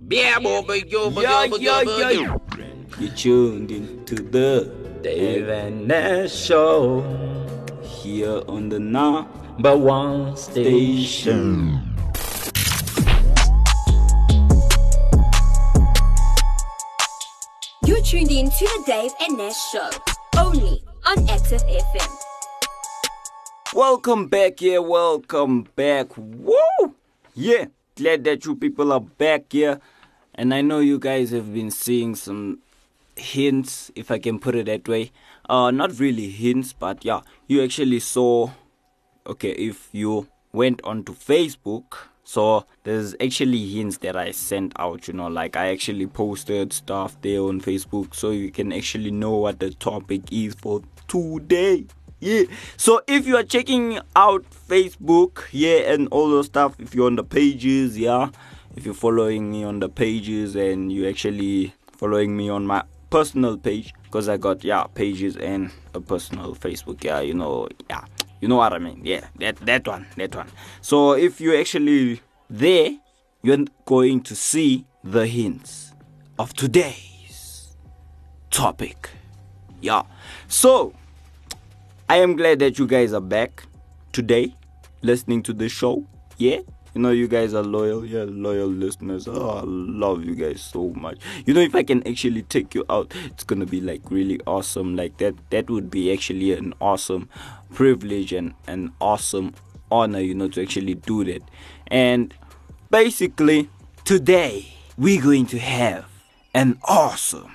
Yeah, You tuned into the Dave and Nash Show, here on the number #1 station. You're tuned in to the Dave and Nash Show, only on Active FM. Welcome back here, welcome back. Woo! Yeah, glad that you people are back here. And I know you guys have been seeing some hints, if I can put it that way. Not really hints, but yeah, you actually saw, okay, if you went onto Facebook, so there's actually hints that I sent out, like I actually posted stuff there on Facebook so you can actually know what the topic is for today. Yeah, so if you are checking out Facebook, yeah, and all those stuff, if you're on the pages, yeah, if you're following me on the pages and you actually following me on my personal page, because I got pages and a personal Facebook, you know what I mean, that one. So if you actually there, you're going to see the hints of today's topic. So I am glad that you guys are back today listening to the show. You guys are loyal listeners. I love you guys so much. If I can actually take you out, it's gonna be like really awesome. Like that would be actually an awesome privilege and an awesome honor, to actually do that. And basically today we're going to have an awesome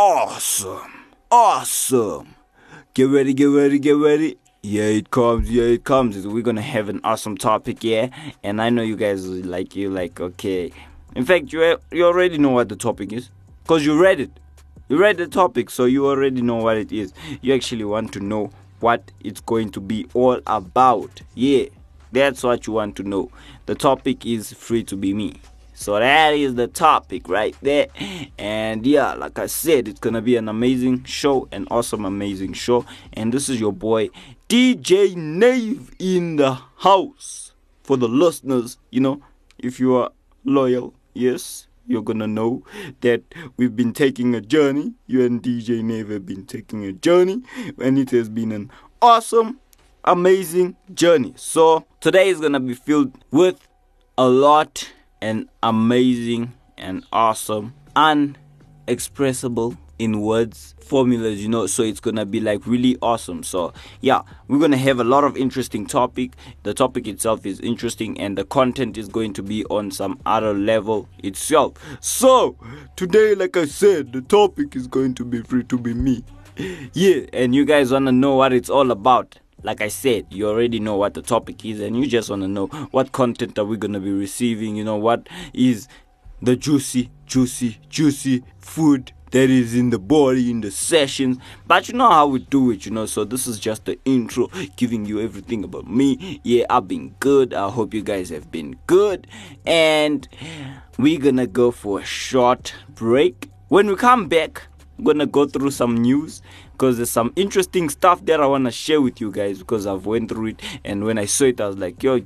get ready. Yeah, it comes. We're gonna have an awesome topic, and I know you guys like okay. In fact, you already know what the topic is, because you read it. You read the topic, so you already know what it is. You actually want to know what it's going to be all about. Yeah, that's what you want to know. The topic is free to be me. So that is the topic right there. And like I said, it's gonna be an amazing show, an awesome, amazing show. And this is your boy DJ Nave in the house. For the listeners, if you are loyal, yes, you're gonna know that we've been taking a journey. You and DJ Nave have been taking a journey, and it has been an awesome, amazing journey. So today is gonna be filled with a lot and amazing and awesome, unexpressible in words formulas, so it's gonna be like really awesome. So we're gonna have a lot of interesting topic. The topic itself is interesting, and the content is going to be on some other level itself. So today, like I said, the topic is going to be free to be me. And you guys wanna know what it's all about. Like I said, you already know what the topic is, and you just want to know what content are we going to be receiving, what is the juicy food that is in the body, in the sessions. But you know how we do it, so this is just the intro, giving you everything about me. I've been good. I hope you guys have been good. And we're going to go for a short break. When we come back, I'm going to go through some news, because there's some interesting stuff that I want to share with you guys, because I've went through it, and when I saw it I was like, yo,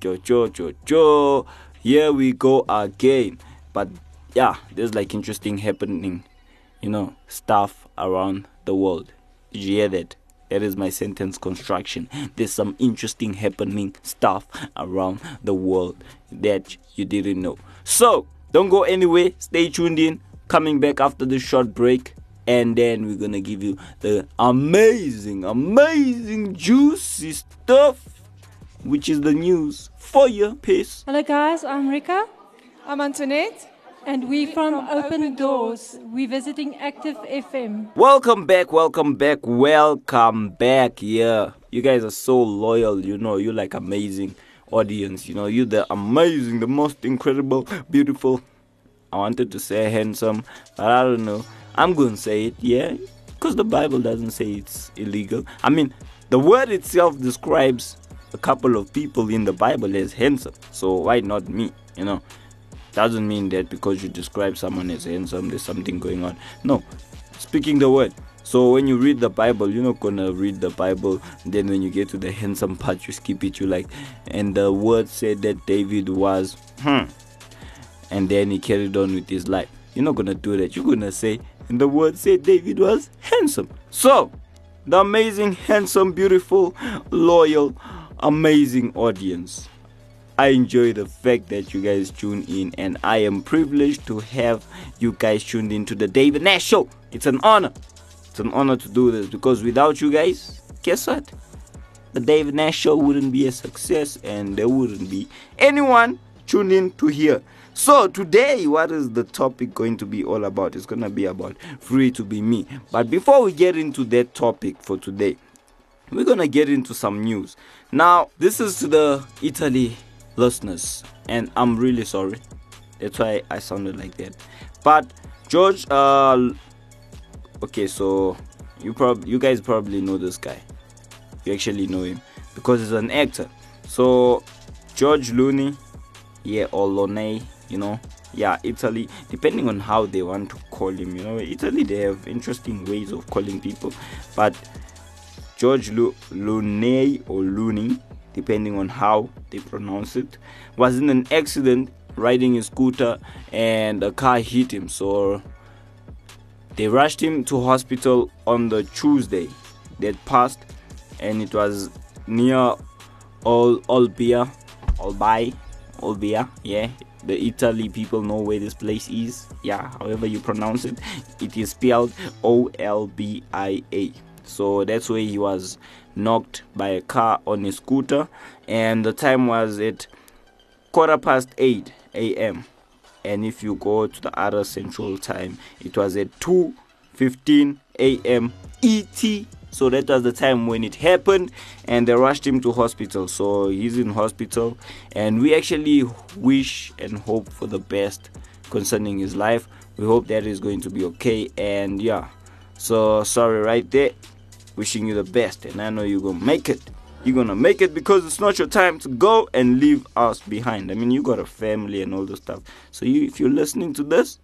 here we go again. But there's like interesting happening, stuff around the world. Did you hear that? That is my sentence construction. There's some interesting happening stuff around the world that you didn't know. So don't go anywhere, stay tuned in. Coming back after this short break, and then we're gonna give you the amazing, juicy stuff, which is the news for you. Peace. Hello guys, I'm Rika. I'm Antoinette. And we're from Open Doors. We're visiting Active FM. Welcome back. Yeah, you guys are so loyal. You're like amazing audience. You're the amazing, the most incredible, beautiful. I wanted to say handsome, but I don't know. I'm going to say it, because the Bible doesn't say it's illegal. I mean, the word itself describes a couple of people in the Bible as handsome. So why not me, Doesn't mean that because you describe someone as handsome, there's something going on. No, speaking the word. So when you read the Bible, you're not going to read the Bible. Then when you get to the handsome part, you skip it. You like, and the word said that David was, and then he carried on with his life. You're not gonna do that. You're gonna say, and the word said David was handsome. So, the amazing, handsome, beautiful, loyal, amazing audience, I enjoy the fact that you guys tune in, and I am privileged to have you guys tuned into the David Nash Show. It's an honor. It's an honor to do this, because without you guys, guess what? The David Nash Show wouldn't be a success, and there wouldn't be anyone tuned in to hear. So today, what is the topic going to be all about? It's going to be about Free to Be Me. But before we get into that topic for today, we're going to get into some news. Now, this is to the Italy listeners, and I'm really sorry. That's why I sounded like that. But George, okay, so you guys probably know this guy. You actually know him because he's an actor. So George Looney, or Loney, Italy, depending on how they want to call him. Italy, they have interesting ways of calling people, but George Looney or Looney, depending on how they pronounce it, was in an accident riding a scooter, and a car hit him. So they rushed him to hospital on the Tuesday that passed, and it was near Olbia. The Italy people know where this place is. However you pronounce it, it is spelled Olbia. So that's where he was knocked by a car on a scooter, and the time was at 8:15 a.m. And if you go to the other central time, it was at 2:15 a.m. ET. So that was the time when it happened, and they rushed him to hospital. So he's in hospital, and we actually wish and hope for the best concerning his life. We hope that he's going to be okay, and so sorry right there. Wishing you the best, and I know you're gonna make it. You're gonna make it, because it's not your time to go and leave us behind. I mean, you got a family and all this stuff. So if you're listening to this,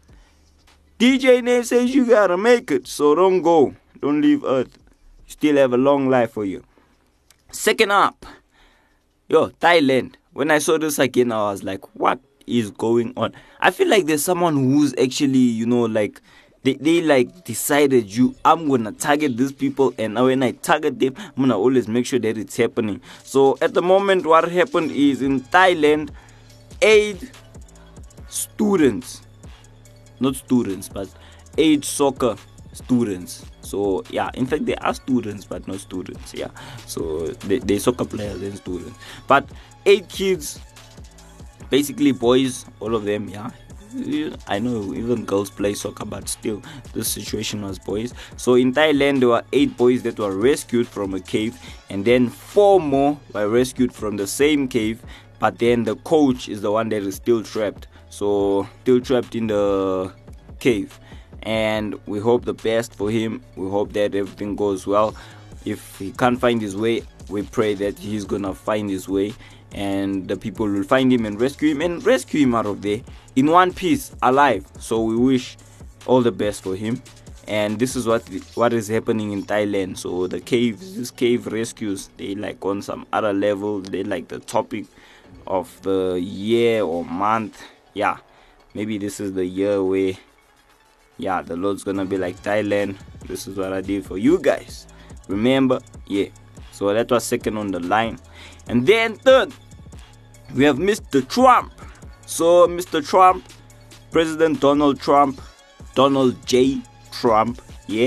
DJ Nate says you gotta make it. So don't go. Don't leave Earth. You still have a long life for you. Second up, Thailand. When I saw this again, I was like, what is going on? I feel like there's someone who's actually, they decided I'm gonna target these people, and when I target them, I'm gonna always make sure that it's happening. So at the moment, what happened is, in Thailand, 8 students, not students, but 8 soccer students. So in fact they are students but not students. So they soccer players and students, but 8 kids, basically boys, all of them. I know even girls play soccer, but still this situation was boys. So in Thailand, there were 8 boys that were rescued from a cave, and then 4 more were rescued from the same cave, but then the coach is the one that is still trapped. So still trapped in the cave, and we hope the best for him. We hope that everything goes well. If he can't find his way, we pray that he's gonna find his way, and the people will find him and rescue him out of there in one piece, alive. So we wish all the best for him. And this is what is happening in Thailand. So these cave rescues, they like on some other level. They like the topic of the year or month. Maybe this is the year where the Lord's gonna be like, Thailand, this is what I did for you guys. Remember? So that was second on the line. And then third, we have Mr. Trump. So Mr. Trump, President Donald J. Trump,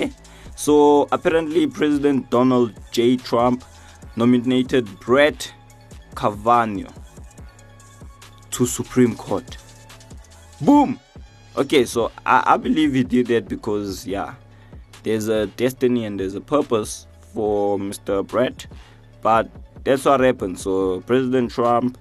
So apparently President Donald J. Trump nominated Brett Kavanaugh to Supreme Court. Boom! Okay, so I believe he did that because there's a destiny and there's a purpose for Mr. Brett, but that's what happened. So President Trump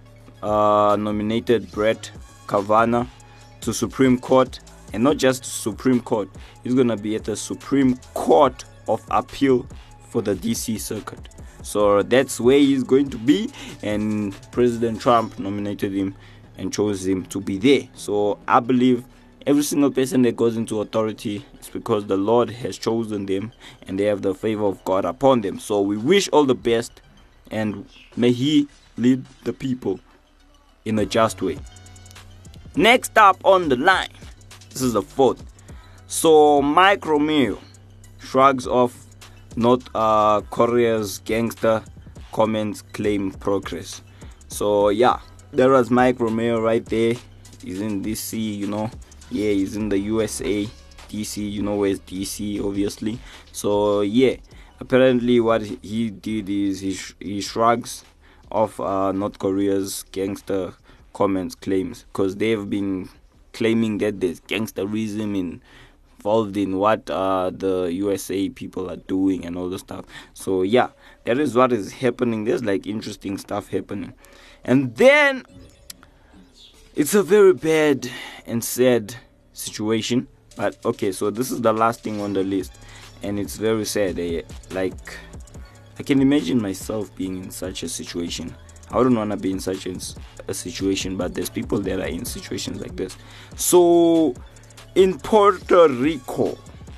nominated Brett Kavanaugh to Supreme Court, and not just Supreme Court. He's gonna be at the Supreme Court of Appeal for the DC Circuit. So that's where he's going to be, and President Trump nominated him and chose him to be there. So I believe every single person that goes into authority is because the Lord has chosen them and they have the favor of God upon them. So we wish all the best, and may he lead the people in a just way. Next up on the line, this is the fourth. So Mike Romeo shrugs off North Korea's gangster comments claim progress. So yeah, there was Mike Romeo right there. He's in DC, you know. Yeah, he's in the USA, DC. You know where's DC, obviously. So yeah, apparently what he did is he shrugs off North Korea's gangster comments claims, because they've been claiming that there's gangsterism involved in what the USA people are doing and all the stuff. So yeah, that is what is happening. There's like interesting stuff happening. And then it's a very bad and sad situation. But okay, so this is the last thing on the list, and it's very sad. Like, I can imagine myself being in such a situation. I wouldn't want to be in such a situation, but there's people that are in situations like this. So in Puerto Rico,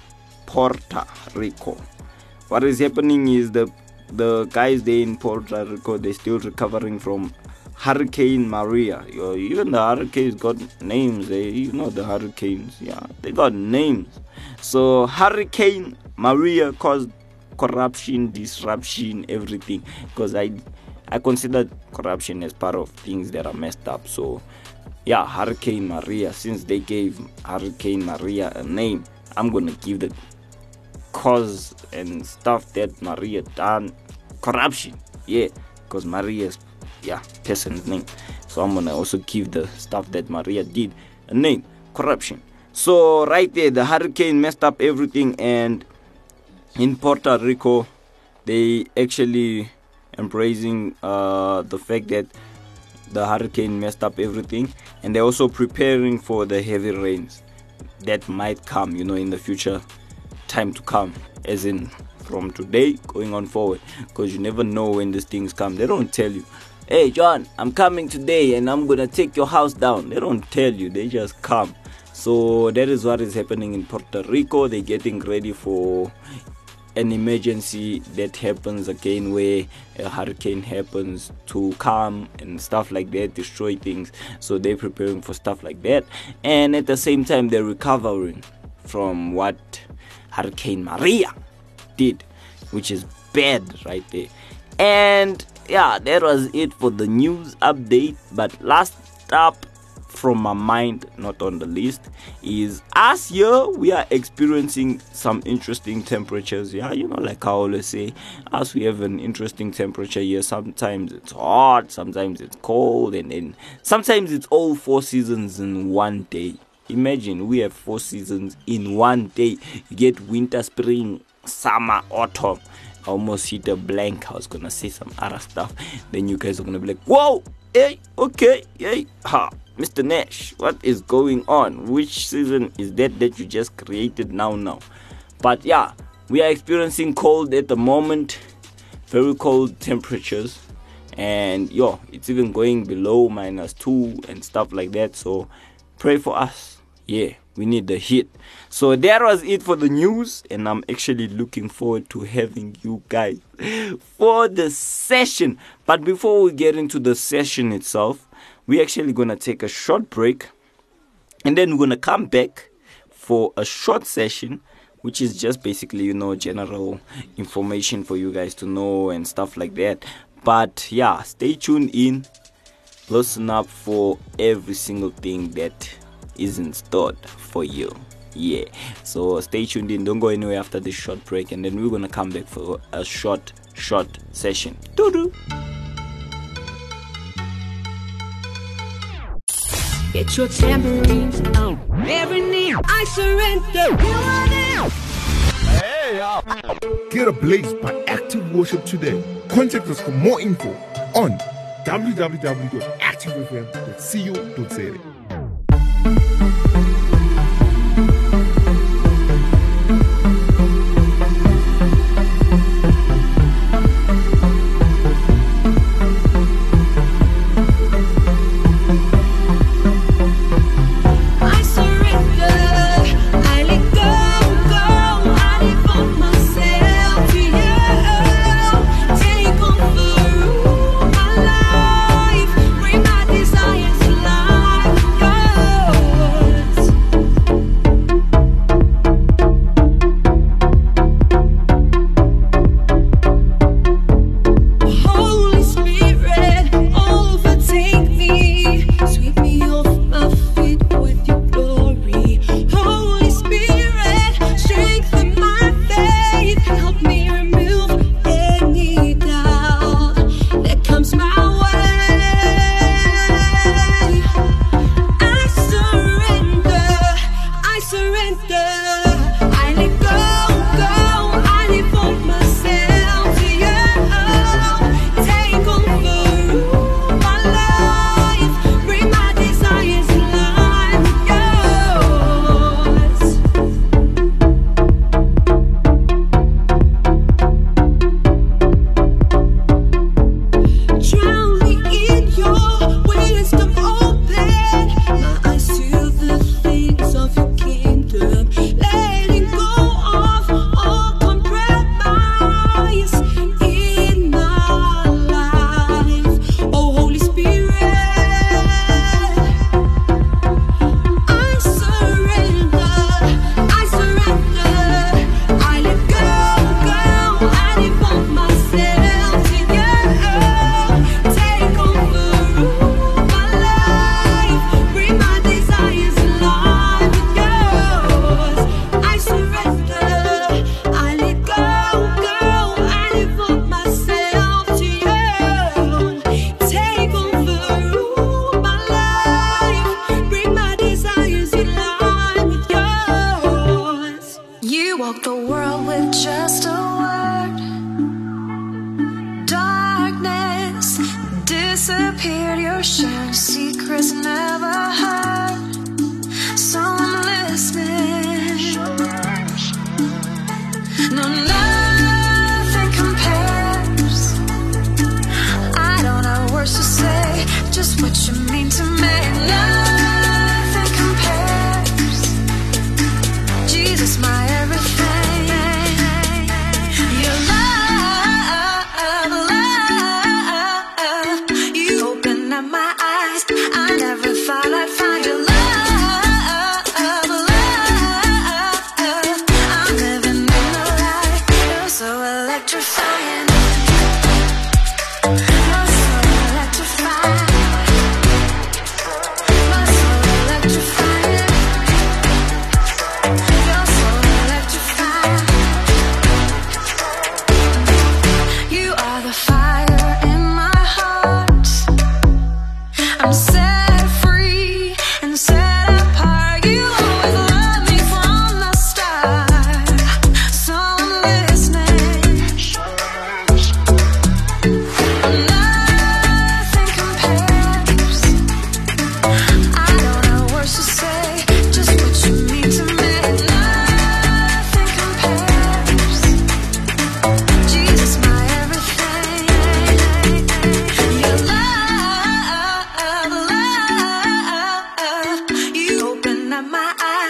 what is happening is the guys there in Puerto Rico, they're still recovering from Hurricane Maria. Even the hurricanes got names. You know the hurricanes, yeah, they got names. So Hurricane Maria caused corruption, disruption, everything. Because I consider corruption as part of things that are messed up. So yeah, Hurricane Maria. Since they gave Hurricane Maria a name, I'm gonna give the cause and stuff that Maria done corruption. Yeah, because Maria's person's name. So I'm gonna also give the stuff that Maria did a name, corruption. So right there, the hurricane messed up everything, and in Puerto Rico, they actually embracing the fact that the hurricane messed up everything, and they're also preparing for the heavy rains that might come, in the future, time to come, as in from today going on forward, because you never know when these things come. They don't tell you, hey John, I'm coming today and I'm gonna take your house down. They don't tell you, they just come. So that is what is happening in Puerto Rico. They're getting ready for an emergency that happens again, where a hurricane happens to come and stuff like that, destroy things. So they're preparing for stuff like that, and at the same time they're recovering from what Hurricane Maria did, which is bad right there. And yeah, that was it for the news update. But last up from my mind, not on the list, is us here. We are experiencing some interesting temperatures. Yeah, like I always say, us, we have an interesting temperature here. Sometimes it's hot, sometimes it's cold, and then sometimes it's all 4 seasons in one day. Imagine, we have 4 seasons in one day. You get winter, spring, summer, autumn. I almost hit a blank. I was gonna say some other stuff. Then you guys are gonna be like, whoa, hey, okay, hey, Mr. Nash, what is going on? Which season is that you just created now? But yeah, we are experiencing cold at the moment, very cold temperatures, and it's even going below -2 and stuff like that. So pray for us. Yeah, we need the heat. So that was it for the news, and I'm actually looking forward to having you guys for the session. But before we get into the session itself, we're actually gonna take a short break, and then we're gonna come back for a short session, which is just basically, general information for you guys to know and stuff like that. But yeah, stay tuned in, listen up for every single thing that isn't stored for you. Yeah, so stay tuned in, don't go anywhere after this short break, and then we're gonna come back for a short session. Doo-doo. Get your tambourines on. Every knee, I surrender. You are there. Get ablaze by Active Worship today. Contact us for more info on www.activefm.co.za. Desires alive.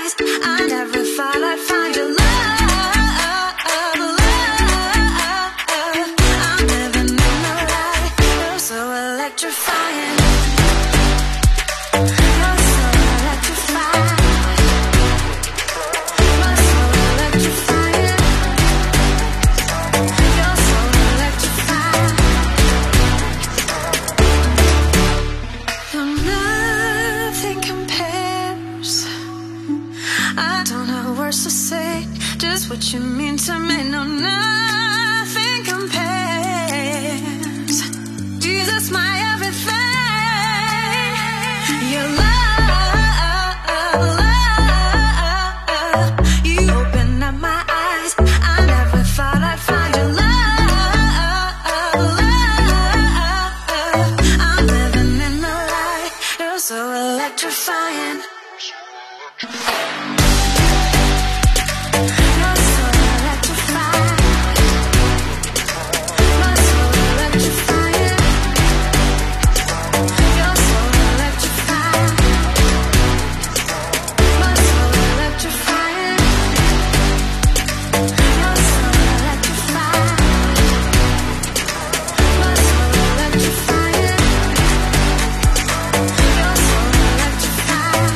eyes. I never thought I'd find your love. I'm living in the light. You're so electrifying. You're so electrifying. You're so electrifying. You're so electrifying. Nothing compares. I don't have words to say, just what you mean to me. No, nothing compares. Jesus, my everything. Your love, you opened up my eyes. I never thought I'd find your love. I'm living in the light. You're so electrifying. You're so electrifying. You're so electrifying. You're so electrifying. You're so electrifying. You're so electrifying. You're so electrifying. You're so electrifying.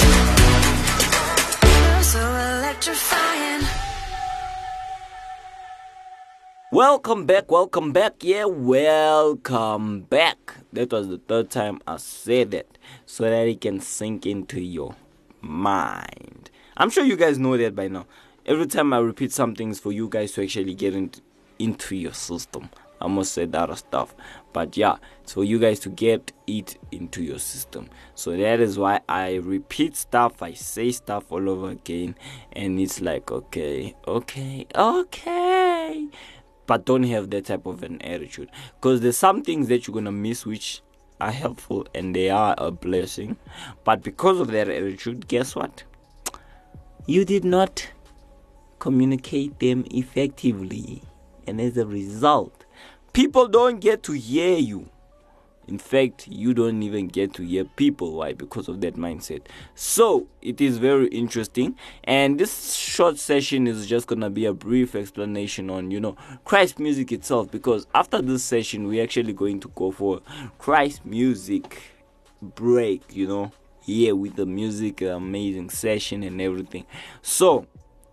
You're so electrifying. Welcome back, yeah, welcome back. That was the third time I said that, so that it can sink into your mind. I'm sure you guys know that by now. Every time I repeat something is for you guys to actually get into your system. I must say that other stuff, but yeah, it's for you guys to get it into your system. So that is why I repeat stuff, I say stuff all over again, and it's like, okay, but don't have that type of an attitude, because there's some things that you're gonna miss which are helpful and they are a blessing, but because of that attitude, guess what? You did not communicate them effectively, and as a result, people don't get to hear you. In fact, you don't even get to hear people. Why? Because of that mindset. So it is very interesting, and this short session is just gonna be a brief explanation on, Christ music itself, because after this session we're actually going to go for Christ music break, with the music, amazing session and everything. So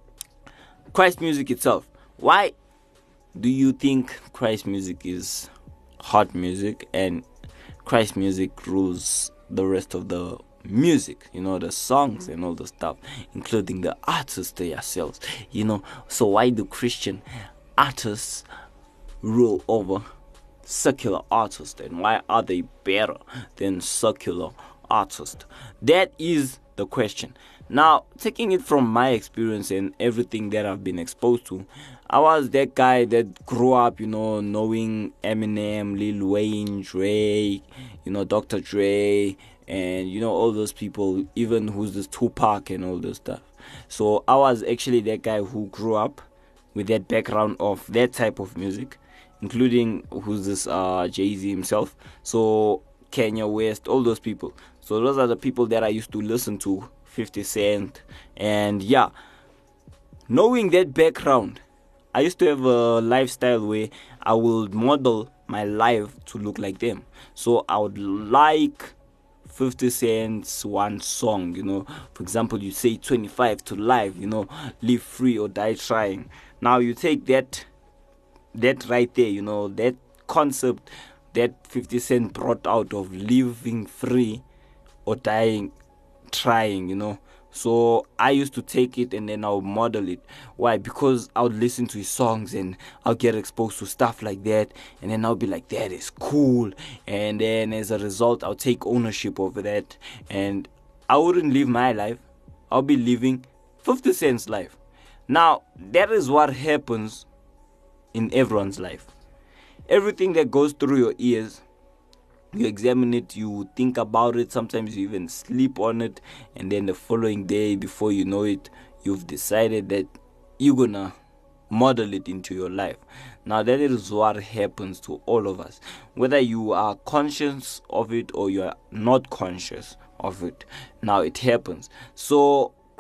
Christ music itself, why do you think Christ music is hot music and Christ music rules the rest of the music, the songs and all the stuff, including the artists themselves, So why do Christian artists rule over secular artists, and why are they better than secular artists? That is the question. Now, taking it from my experience and everything that I've been exposed to, I was that guy that grew up, knowing Eminem, Lil Wayne, Drake, Dr. Dre, and, all those people, even who's this Tupac and all this stuff. So I was actually that guy who grew up with that background of that type of music, including who's this Jay-Z himself. So Kanye West, all those people. So those are the people that I used to listen to, 50 Cent, and yeah, knowing that background, I used to have a lifestyle where I would model my life to look like them. So I would like 50 Cent's one song, for example, you say 25 to live, live free or die trying. Now you take that right there, that concept that 50 Cent brought out of living free or dying trying, So I used to take it and then I'll model it. Why? Because I would listen to his songs and I'll get exposed to stuff like that, and then I'll be like, that is cool. And then as a result, I'll take ownership over that, and I wouldn't live my life. I'll be living 50 Cent's life. Now, that is what happens in everyone's life. Everything that goes through your ears, you examine it, you think about it, sometimes you even sleep on it, and then the following day, before you know it, you've decided that you're gonna model it into your life. Now that is what happens to all of us, whether you are conscious of it or you are not conscious of it. Now it happens. So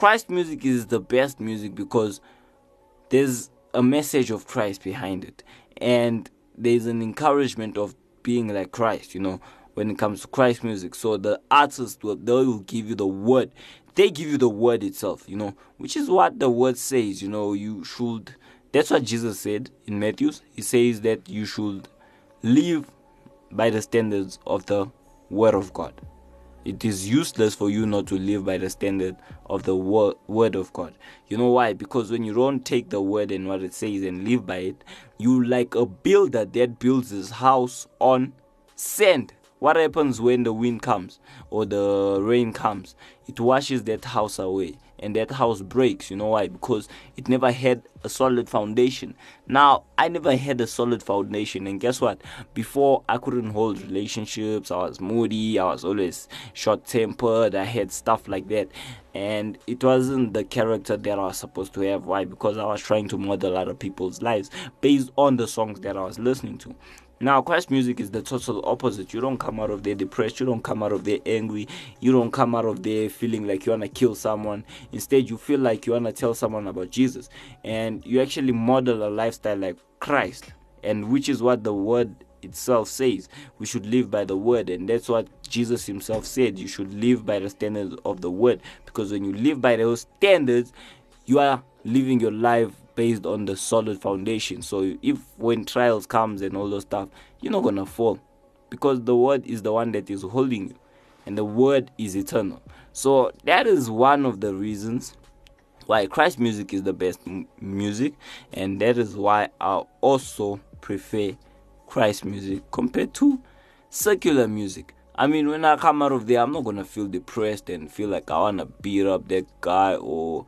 Christ music is the best music because there's a message of Christ behind it, and there's an encouragement of being like Christ, when it comes to Christ music. So the artists they will give you the word. They give you the word itself, which is what the word says. You should. That's what Jesus said in Matthew. He says that you should live by the standards of the word of God. It is useless for you not to live by the standard of the word of God. You know why? Because when you don't take the word and what it says and live by it, you like a builder that builds his house on sand. What happens when the wind comes or the rain comes? It washes that house away and that house breaks. You know why? Because it never had a solid foundation. Now, I never had a solid foundation, and guess what? Before, I couldn't hold relationships. I was moody. I was always short-tempered. I had stuff like that, and it wasn't the character that I was supposed to have. Why? Because I was trying to model other people's lives based on the songs that I was listening to. Now, Christ music is the total opposite. You don't come out of there depressed. You don't come out of there angry. You don't come out of there feeling like you want to kill someone. Instead, you feel like you want to tell someone about Jesus. And you actually model a lifestyle like Christ. And which is what the word itself says. We should live by the word. And that's what Jesus himself said. You should live by the standards of the word. Because when you live by those standards, you are living your life based on the solid foundation. So if when trials comes and all those stuff, you're not gonna fall, because the word is the one that is holding you, and the word is eternal. So that is one of the reasons why Christ music is the best music, and that is why I also prefer Christ music compared to secular music. I mean, when I come out of there, I'm not going to feel depressed and feel like I want to beat up that guy, or,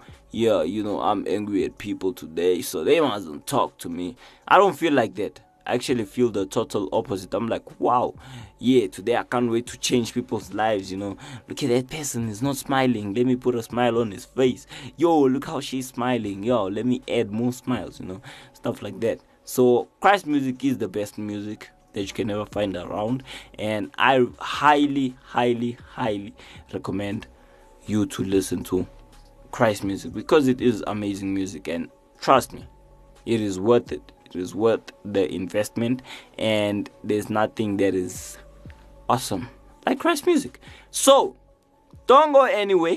I'm angry at people today, so they mustn't talk to me. I don't feel like that. I actually feel the total opposite. I'm like, wow, today I can't wait to change people's lives, Look at that person, he's not smiling. Let me put a smile on his face. Yo, look how she's smiling. Yo, let me add more smiles, stuff like that. So, Christ music is the best music that you can ever find around, and I highly, highly, highly recommend you to listen to Christ music, because it is amazing music, and trust me, it is worth it. It is worth the investment, and there's nothing that is awesome like Christ music. So don't go anywhere.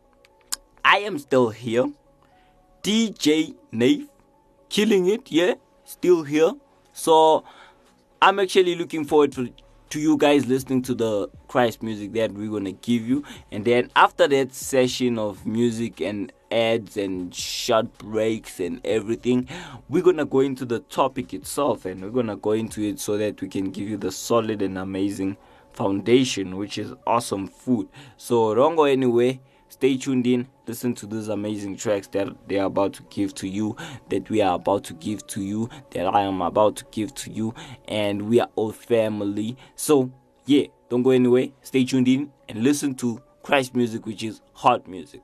I am still here, DJ Nave, killing it, still here. So I'm actually looking forward to you guys listening to the Christ music that we're going to give you. And then after that session of music and ads and short breaks and everything, we're going to go into the topic itself, and we're going to go into it so that we can give you the solid and amazing foundation, which is awesome food. So don't go anywhere. Stay tuned in. Listen to these amazing tracks that they are about to give to you, that we are about to give to you, that I am about to give to you, and we are all family. So, don't go anywhere. Stay tuned in and listen to Christ music, which is hot music.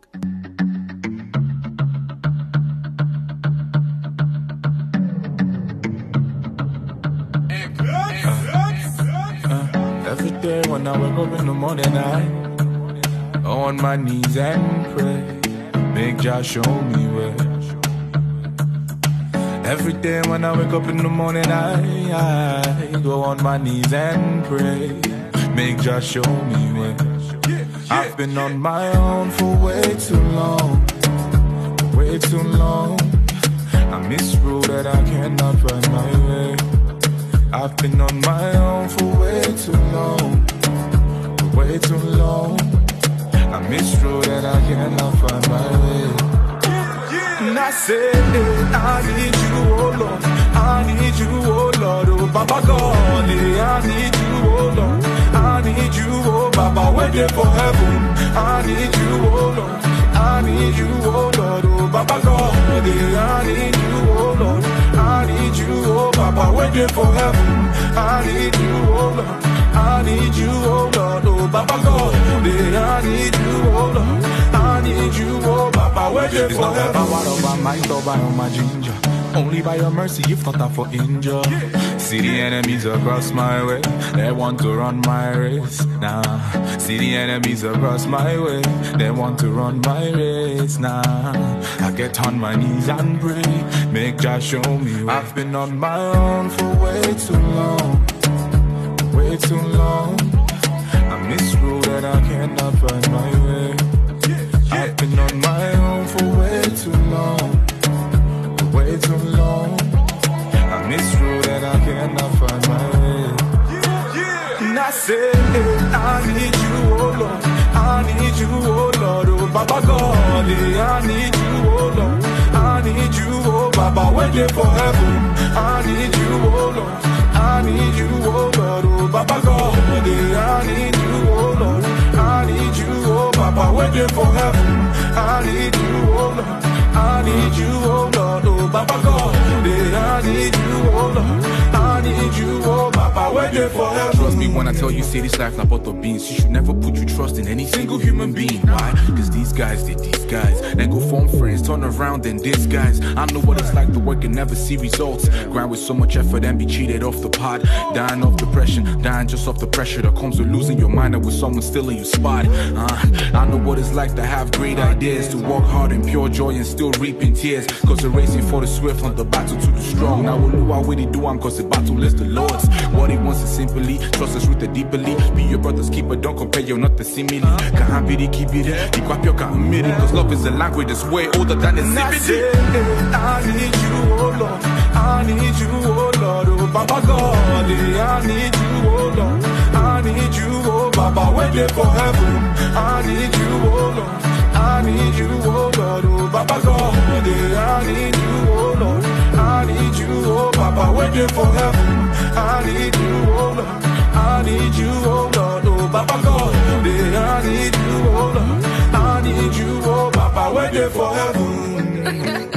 Every day when I wake up in the morning, I on my knees and pray, make Jah show me where. Every day when I wake up in the morning, I go on my knees and pray, make Jah show me where. I've been on my own for way too long, way too long. I misrule that I cannot find my way. I've been on my own for way too long, way too long. I misrule that I cannot find my way. And I said, I need you, oh Lord. I need you, oh Lord. Oh Baba God, I need you, oh Lord. I need you, oh Baba, waiting for heaven. I need you, oh Lord. I need you, oh Lord. Oh Baba God, I need you, oh Lord. I need you, oh Baba, waiting for heaven. I need you, oh Lord. I need you, oh Lord. Oh Baba God, I need you, oh Lord. I need you, oh Baba, waiting for heaven. It's not by power of my might or by my ginger. Only by your mercy, if not, I for injure. See the enemies across my way, they want to run my race. Nah, see the enemies across my way, they want to run my race. Nah, I get on my knees and pray, make Jah show me way. I've been on my own for way too long, way too long. I misruled and I cannot find my way. I've been on my own for way too long, way too long. I misruled and I cannot find my way. And I say, I need you, oh Lord. I need you, oh Lord. Oh Baba God, I need you, oh Lord. I need you, oh Baba, waiting for heaven. I need you, oh Lord. I need you, oh Lord. Oh Baba God, I need you, oh Lord. I need you, oh Baba, waiting for heaven. I need you, oh Lord. I need you, oh Lord. Oh Baba God, I need you, oh Lord. I need you, oh Baba, waiting for heaven. Trust me when I tell you, say this life not but the beans. You should never put your trust in any single human being. Why? Cause these guys did these guys. Then go form friends, turn around and disguise. I know what it's like to work and never see results. Grind with so much effort and be cheated off the pot. Dying of depression, dying just off the pressure that comes with losing your mind and with someone stealing your spot. I know what it's like to have great ideas, to work hard in pure joy and still reaping tears. Cause they're racing for the swift, not the battle to the strong. Now we'll know how we do them, cause the battle is the Lord's. What he wants is simply trust us rooted deeply. Be your brother's keeper, don't compare you not the simile. Can't be the keep it, cause love is a language that's way older than it's I need you, oh Lord. I need you, oh Lord. Oh Baba God, I need you, oh Lord. I need you, oh Baba, waiting for heaven. I need you, oh Lord. I need you, oh Lord. Oh Baba God, I need you, oh Lord. I need you, oh Baba, waiting for heaven. I need you, oh Lord. I need you, oh Lord. Oh Baba God, I need you, oh Lord. I need you, oh Baba, waiting for heaven.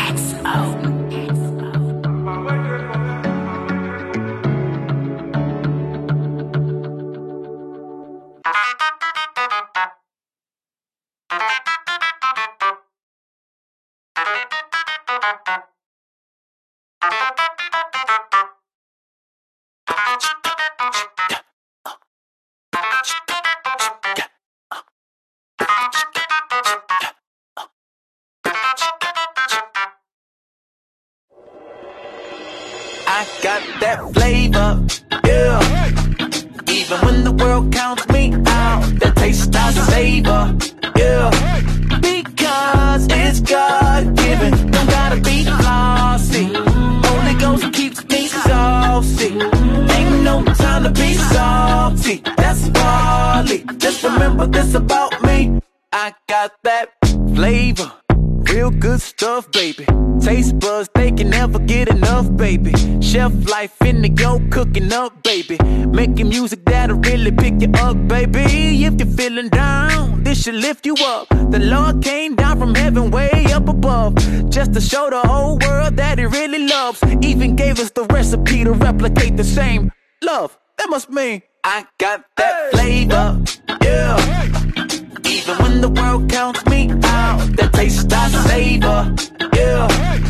I got that flavor, yeah. Even when the world counts me out, that taste I savor, yeah. Because it's God-given, don't gotta be flossy. Holy Ghost keeps me saucy. Ain't no time to be salty, that's barley. Just remember this about me, I got that flavor. Real good stuff, baby. Taste buds, they can never get enough, baby. Chef life in the yo cooking up, baby. Making music that'll really pick you up, baby. If you're feeling down, this should lift you up. The Lord came down from heaven way up above, just to show the whole world that he really loves. Even gave us the recipe to replicate the same love. That must mean I got that flavor, yeah. Even when the world counts me out, that taste I savor, yeah.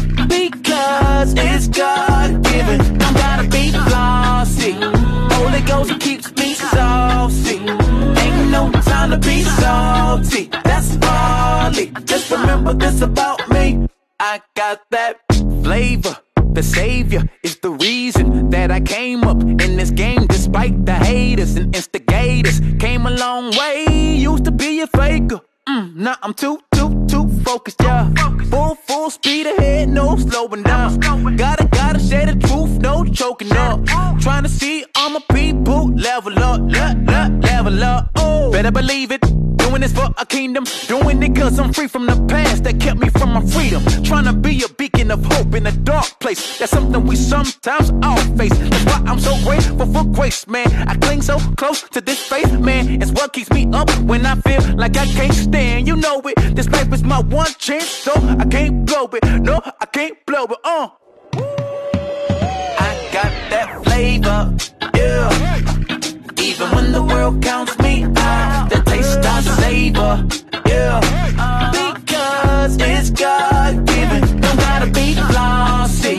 Because it's God-given, don't gotta be flossy. Holy Ghost keeps me saucy. Ain't no time to be salty, that's barley. Just remember this about me, I got that flavor. The savior is the reason that I came up in this game, despite the haters and instigators. Came a long way, used to be a faker. Now I'm too focused, yeah. Full speed ahead, no slowing down. Gotta say the truth, no choking up. Trying to see all my people level up, level up. Oh, better believe it. Doing this for a kingdom, doing it cause I'm free from the past that kept me from my freedom. Trying to be a beacon of hope in a dark place. That's something we sometimes all face. That's why I'm so grateful for grace, man. I cling so close to this faith, man. It's what keeps me up when I feel like I can't stand. You know it, this life is my one chance, so I can't blow it. No, I can't blow it, I got that flavor, yeah. Even when the world counts me out, the taste I savor, yeah. Because it's God-given, don't gotta be flossy.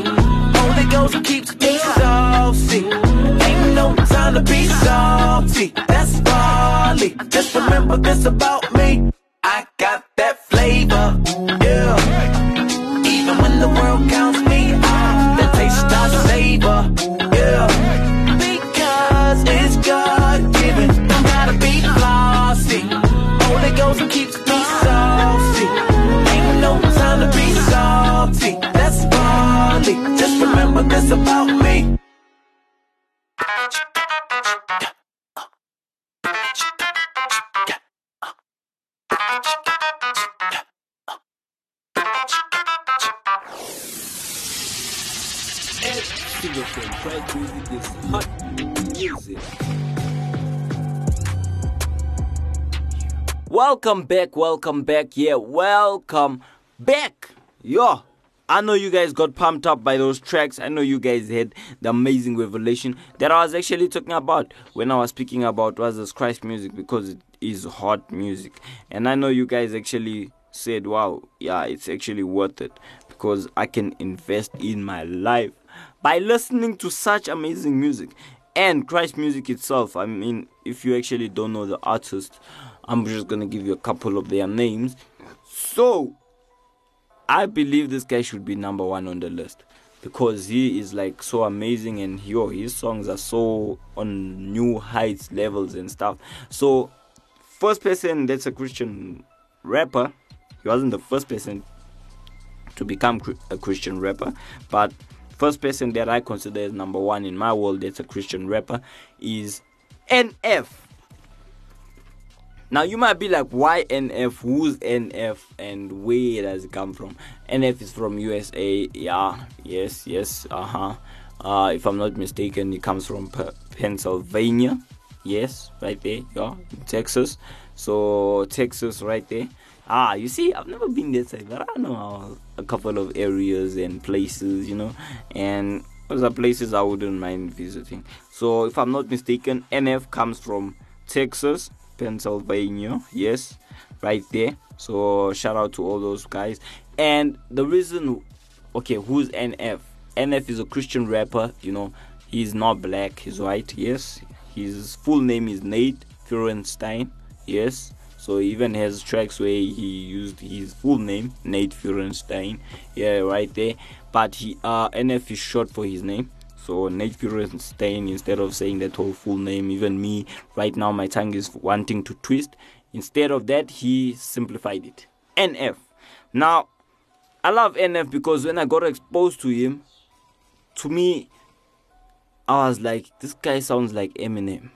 to be salty. That's barley. Just remember this about me. I got that flavor, yeah. Even when the world counts me out, the taste I savor, yeah. Because it's God-given, don't gotta be flossy. Holy Ghost keeps me saucy. Ain't no time to be salty. That's barley. Just remember this about me. Christ music is hot music. Welcome back, yeah, welcome back. Yo, I know you guys got pumped up by those tracks. I know you guys had the amazing revelation that I was actually talking about when I was speaking about was this Christ music, because it is hot music. And I know you guys actually said, wow, yeah, it's actually worth it, because I can invest in my life by listening to such amazing music. And Christ music itself, I mean, if you actually don't know the artist, I'm just going to give you a couple of their names. So, I believe this guy should be number one on the list, because he is like so amazing, and his songs are so on new heights, levels and stuff. So, first person that's a Christian rapper, he wasn't the first person to become a Christian rapper, but first person that I consider as number one in my world that's a Christian rapper is NF. Now you might be like, why NF? Who's NF and where does it come from? NF is from USA. Yes. If I'm not mistaken, it comes from Pennsylvania. Yes, right there. Yeah, Texas. So Texas right there. You see, I've never been there side, but I know a couple of areas and places, and those are places I wouldn't mind visiting. So if I'm not mistaken, NF comes from Texas, Pennsylvania. Yes, right there. So shout out to all those guys. And the reason, who's NF? NF is a Christian rapper. He's not black, he's white. Yes, his full name is Nate Feuerstein. Yes. So he even has tracks where he used his full name, Nate Feuerstein. Yeah, right there. But NF is short for his name. So Nate Feuerstein, instead of saying that whole full name, even me, right now my tongue is wanting to twist. Instead of that, he simplified it. NF. Now, I love NF because when I got exposed to him, to me, I was like, this guy sounds like Eminem.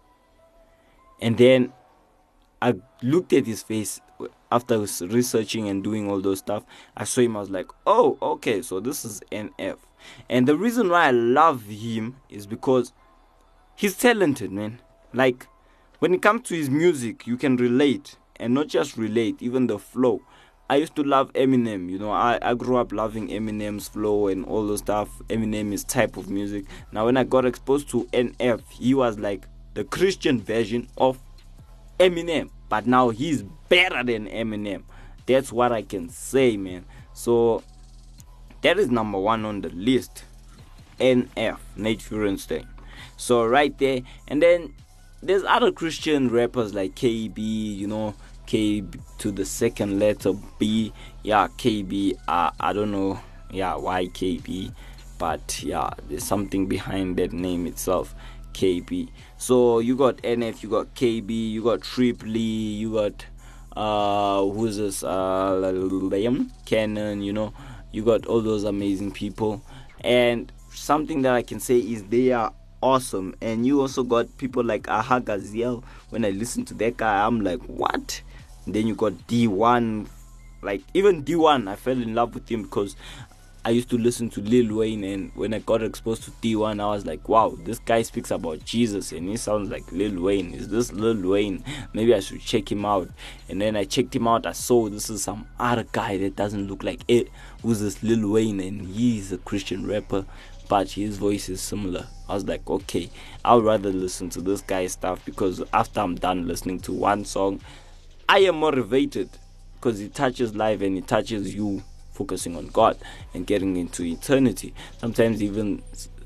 And then I looked at his face after researching and doing all those stuff. I saw him, I was like, oh, okay, so this is NF. And the reason why I love him is because he's talented, man. Like, when it comes to his music, you can relate. And not just relate, even the flow. I used to love Eminem, I grew up loving Eminem's flow and all those stuff. Eminem's type of music. Now, when I got exposed to NF, he was like the Christian version of Eminem, but now he's better than Eminem. That's what I can say, man. So that is number one on the list. NF, Nate Feuerstein. So right there. And then there's other Christian rappers like KB, K to the second letter B. Yeah, KB. I don't know why KB, but there's something behind that name itself. KB. So you got NF, you got KB, you got Triple E, you got who's this Liam Cannon, you got all those amazing people. And something that I can say is they are awesome. And you also got people like Aha Gaziel. When I listen to that guy, I'm like, what? And then you got D1. Like, even D1, I fell in love with him because I used to listen to Lil Wayne, and when I got exposed to D1, I was like, wow, this guy speaks about Jesus and he sounds like Lil Wayne. Is this Lil Wayne? Maybe I should check him out. And then I checked him out. I saw this is some other guy that doesn't look like it. Who's this Lil Wayne? And he's a Christian rapper, but his voice is similar. I was like, okay, I would rather listen to this guy's stuff, because after I'm done listening to one song, I am motivated, because it touches life and it touches you focusing on God and getting into eternity. Sometimes even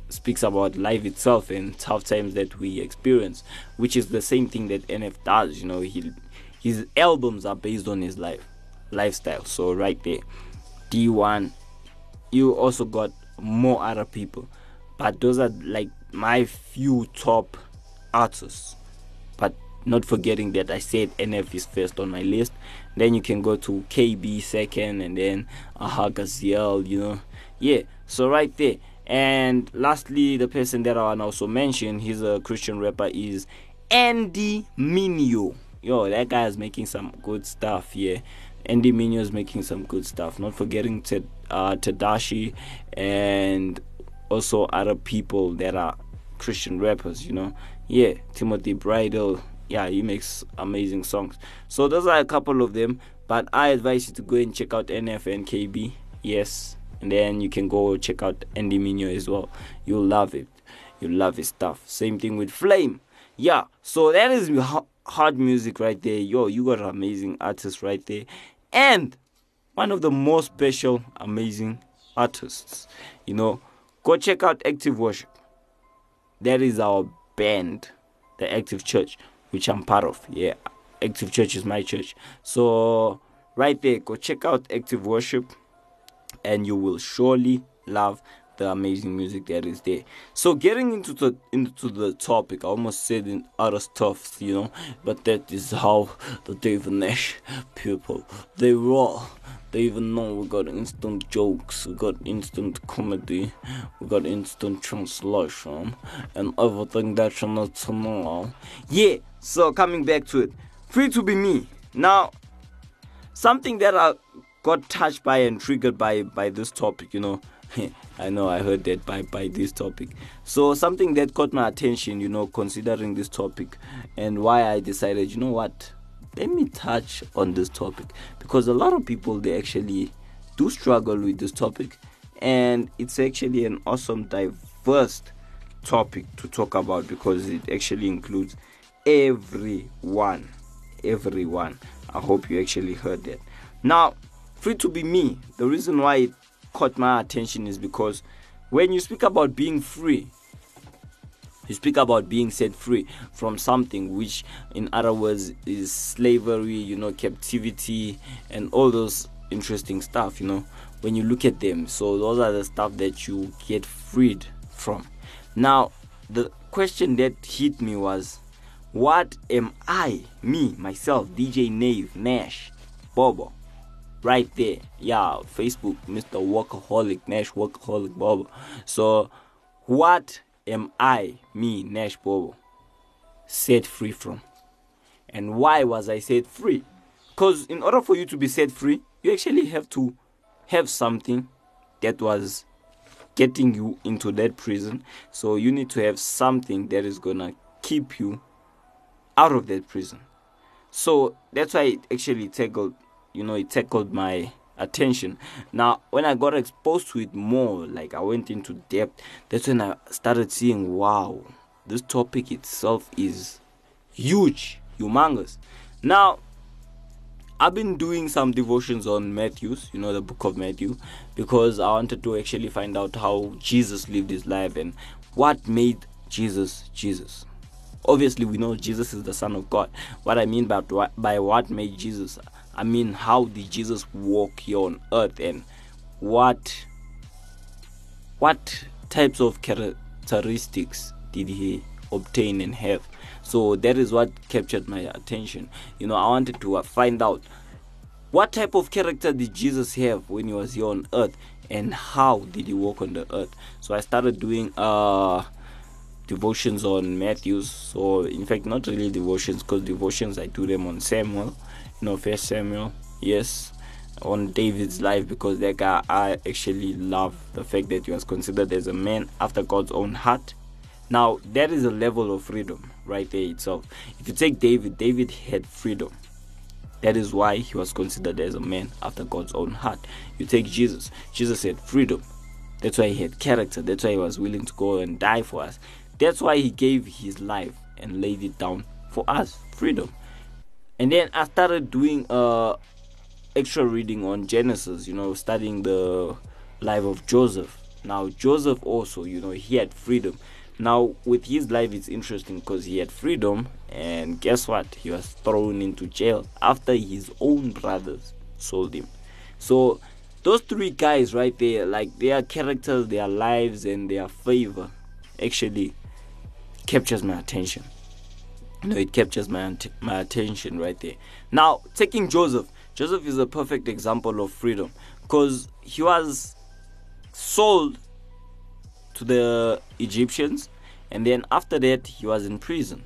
speaks about life itself and tough times that we experience, which is the same thing that NF does. His albums are based on his lifestyle. So right there, D1. You also got more other people, but those are like my few top artists. But not forgetting that I said NF is first on my list. Then you can go to KB second, and then Gaziel, Yeah, so right there. And lastly, the person that I want to also mention, he's a Christian rapper, is Andy Mineo. Yo, that guy is making some good stuff, yeah. Andy Mineo is making some good stuff. Not forgetting Tadashi and also other people that are Christian rappers, Yeah, Timothy Bridle. Yeah, he makes amazing songs. So those are a couple of them. But I advise you to go and check out NF and KB. Yes. And then you can go check out Andy Mineo as well. You'll love it. You'll love his stuff. Same thing with Flame. Yeah. So that is hard music right there. Yo, you got amazing artists right there. And one of the most special, amazing artists. Go check out Active Worship. That is our band, the Active Church, which I'm part of. Yeah, Active Church is my church. So right there, go check out Active Worship, and you will surely love the amazing music that is there. So getting into the topic, I almost said in other stuff, but that is how the David Nash people, they roll. They even know we got instant jokes, we got instant comedy, we got instant translation, and everything that you need to know. Yeah, so coming back to it, Free to Be Me. Now, something that I got touched by and triggered by this topic, I know I heard that by this topic. So something that caught my attention, considering this topic, and why I decided, what? Let me touch on this topic, because a lot of people, they actually do struggle with this topic, and it's actually an awesome, diverse topic to talk about, because it actually includes everyone. I hope you actually heard that. Now, Free to Be Me, the reason why it caught my attention is because when you speak about being free, you speak about being set free from something, which in other words is slavery, captivity, and all those interesting stuff, when you look at them. So those are the stuff that you get freed from. Now, the question that hit me was, what am I, me, myself, DJ Nave, Nash, Bobo? Right there. Yeah, Facebook, Mr. Workaholic, Nash Workaholic, Bobo. So, what am I, me, Nash Bobo, set free from? And why was I set free? Because in order for you to be set free, you actually have to have something that was getting you into that prison. So you need to have something that is gonna keep you out of that prison. So that's why it actually tackled my attention. Now, when I got exposed to it more, like I went into depth, that's when I started seeing, wow, this topic itself is huge, humongous. Now, I've been doing some devotions on Matthews, the book of Matthew, because I wanted to actually find out how Jesus lived his life and what made Jesus Jesus. Obviously, we know Jesus is the Son of God. What I mean by what made Jesus, I mean, how did Jesus walk here on earth, and what types of characteristics did he obtain and have? So that is what captured my attention. I wanted to find out what type of character did Jesus have when he was here on earth, and how did he walk on the earth. So I started doing devotions on Matthews. So in fact, not really devotions, because devotions I do them on Samuel, First Samuel, yes, on David's life, because that guy, I actually love the fact that he was considered as a man after God's own heart. Now, that is a level of freedom right there itself. If you take David had freedom. That is why he was considered as a man after God's own heart. You take Jesus had freedom. That's why he had character. That's why he was willing to go and die for us. That's why he gave his life and laid it down for us, freedom. And then I started doing extra reading on Genesis, studying the life of Joseph. Now Joseph also, he had freedom. Now with his life, it's interesting because he had freedom, and guess what? He was thrown into jail after his own brothers sold him. So those three guys right there, like their characters, their lives, and their favor actually captures my attention. It captures my attention right there. Now, taking Joseph is a perfect example of freedom because he was sold to the Egyptians, and then after that he was in prison.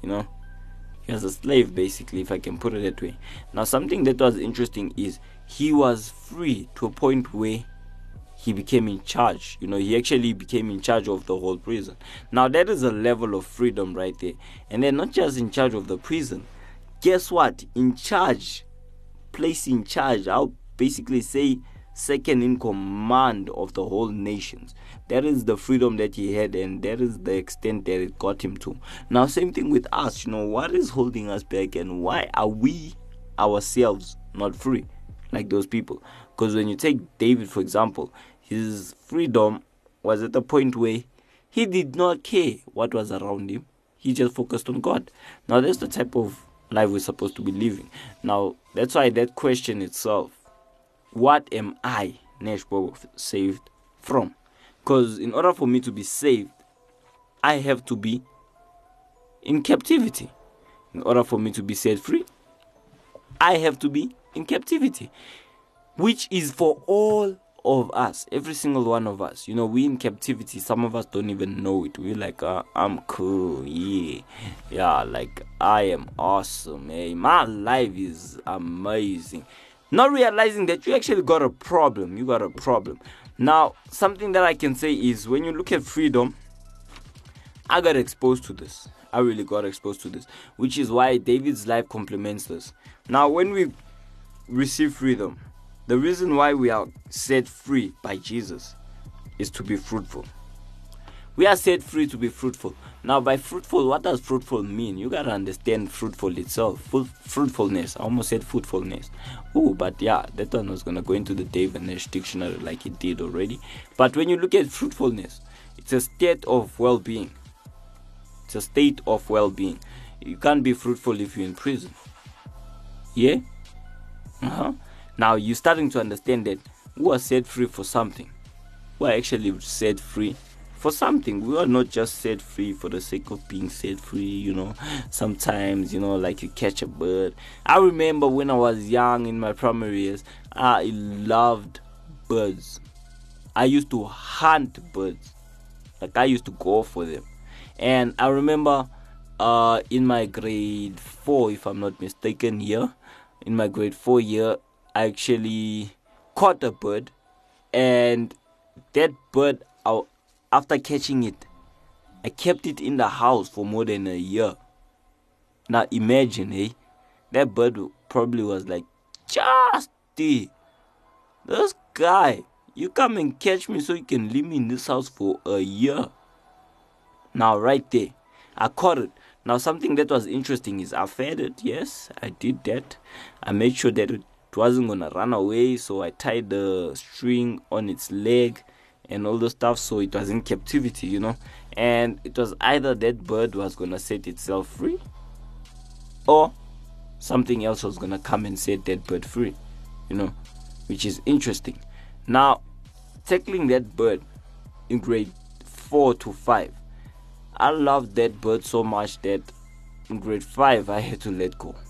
He was a slave, basically, if I can put it that way. Now, something that was interesting is he was free to a point where he became in charge. He actually became in charge of the whole prison. Now, that is a level of freedom right there. And then not just in charge of the prison. Guess what? In charge, place in charge, I'll basically say second in command of the whole nations. That is the freedom that he had, and that is the extent that it got him to. Now, same thing with us. What is holding us back, and why are we ourselves not free like those people? Because when you take David, for example, his freedom was at the point where he did not care what was around him. He just focused on God. Now, that's the type of life we're supposed to be living. Now, that's why that question itself, what am I, Nash Bobo, saved from? Because in order for me to be saved, I have to be in captivity. In order for me to be set free, I have to be in captivity, which is for all of us, every single one of us. We in captivity. Some of us don't even know it. We're like, I'm cool, yeah, like I am awesome, hey, my life is amazing. Not realizing that you actually got a problem. You got a problem. Now, something that I can say is when you look at freedom, I got exposed to this. I really got exposed to this, which is why David's life complements this. Now, when we receive freedom, the reason why we are set free by Jesus is to be fruitful. We are set free to be fruitful. Now, by fruitful, what does fruitful mean? You got to understand fruitful itself. Fruitfulness. I almost said fruitfulness. But yeah, that one was going to go into the Dave and Nash dictionary like it did already. But when you look at fruitfulness, it's a state of well-being. It's a state of well-being. You can't be fruitful if you're in prison. Yeah? Now, you're starting to understand that we are set free for something. We are actually set free for something. We are not just set free for the sake of being set free, Sometimes, like you catch a bird. I remember when I was young in my primary years, I loved birds. I used to hunt birds. Like I used to go for them. And I remember in my grade 4, if I'm not mistaken here, in my grade 4 year, I actually caught a bird. And that bird, after catching it, I kept it in the house for more than a year. Now imagine, that bird probably was like, Justy, this guy, you come and catch me so you can leave me in this house for a year. Now right there, I caught it. Now something that was interesting is I fed it. Yes, I did that. I made sure that it wasn't going to run away, so I tied the string on its leg and all the stuff, so it was in captivity, and it was either that bird was going to set itself free or something else was going to come and set that bird free, which is interesting. Now, tackling that bird in grade 4 to 5, I loved that bird so much that in grade 5 I had to let go.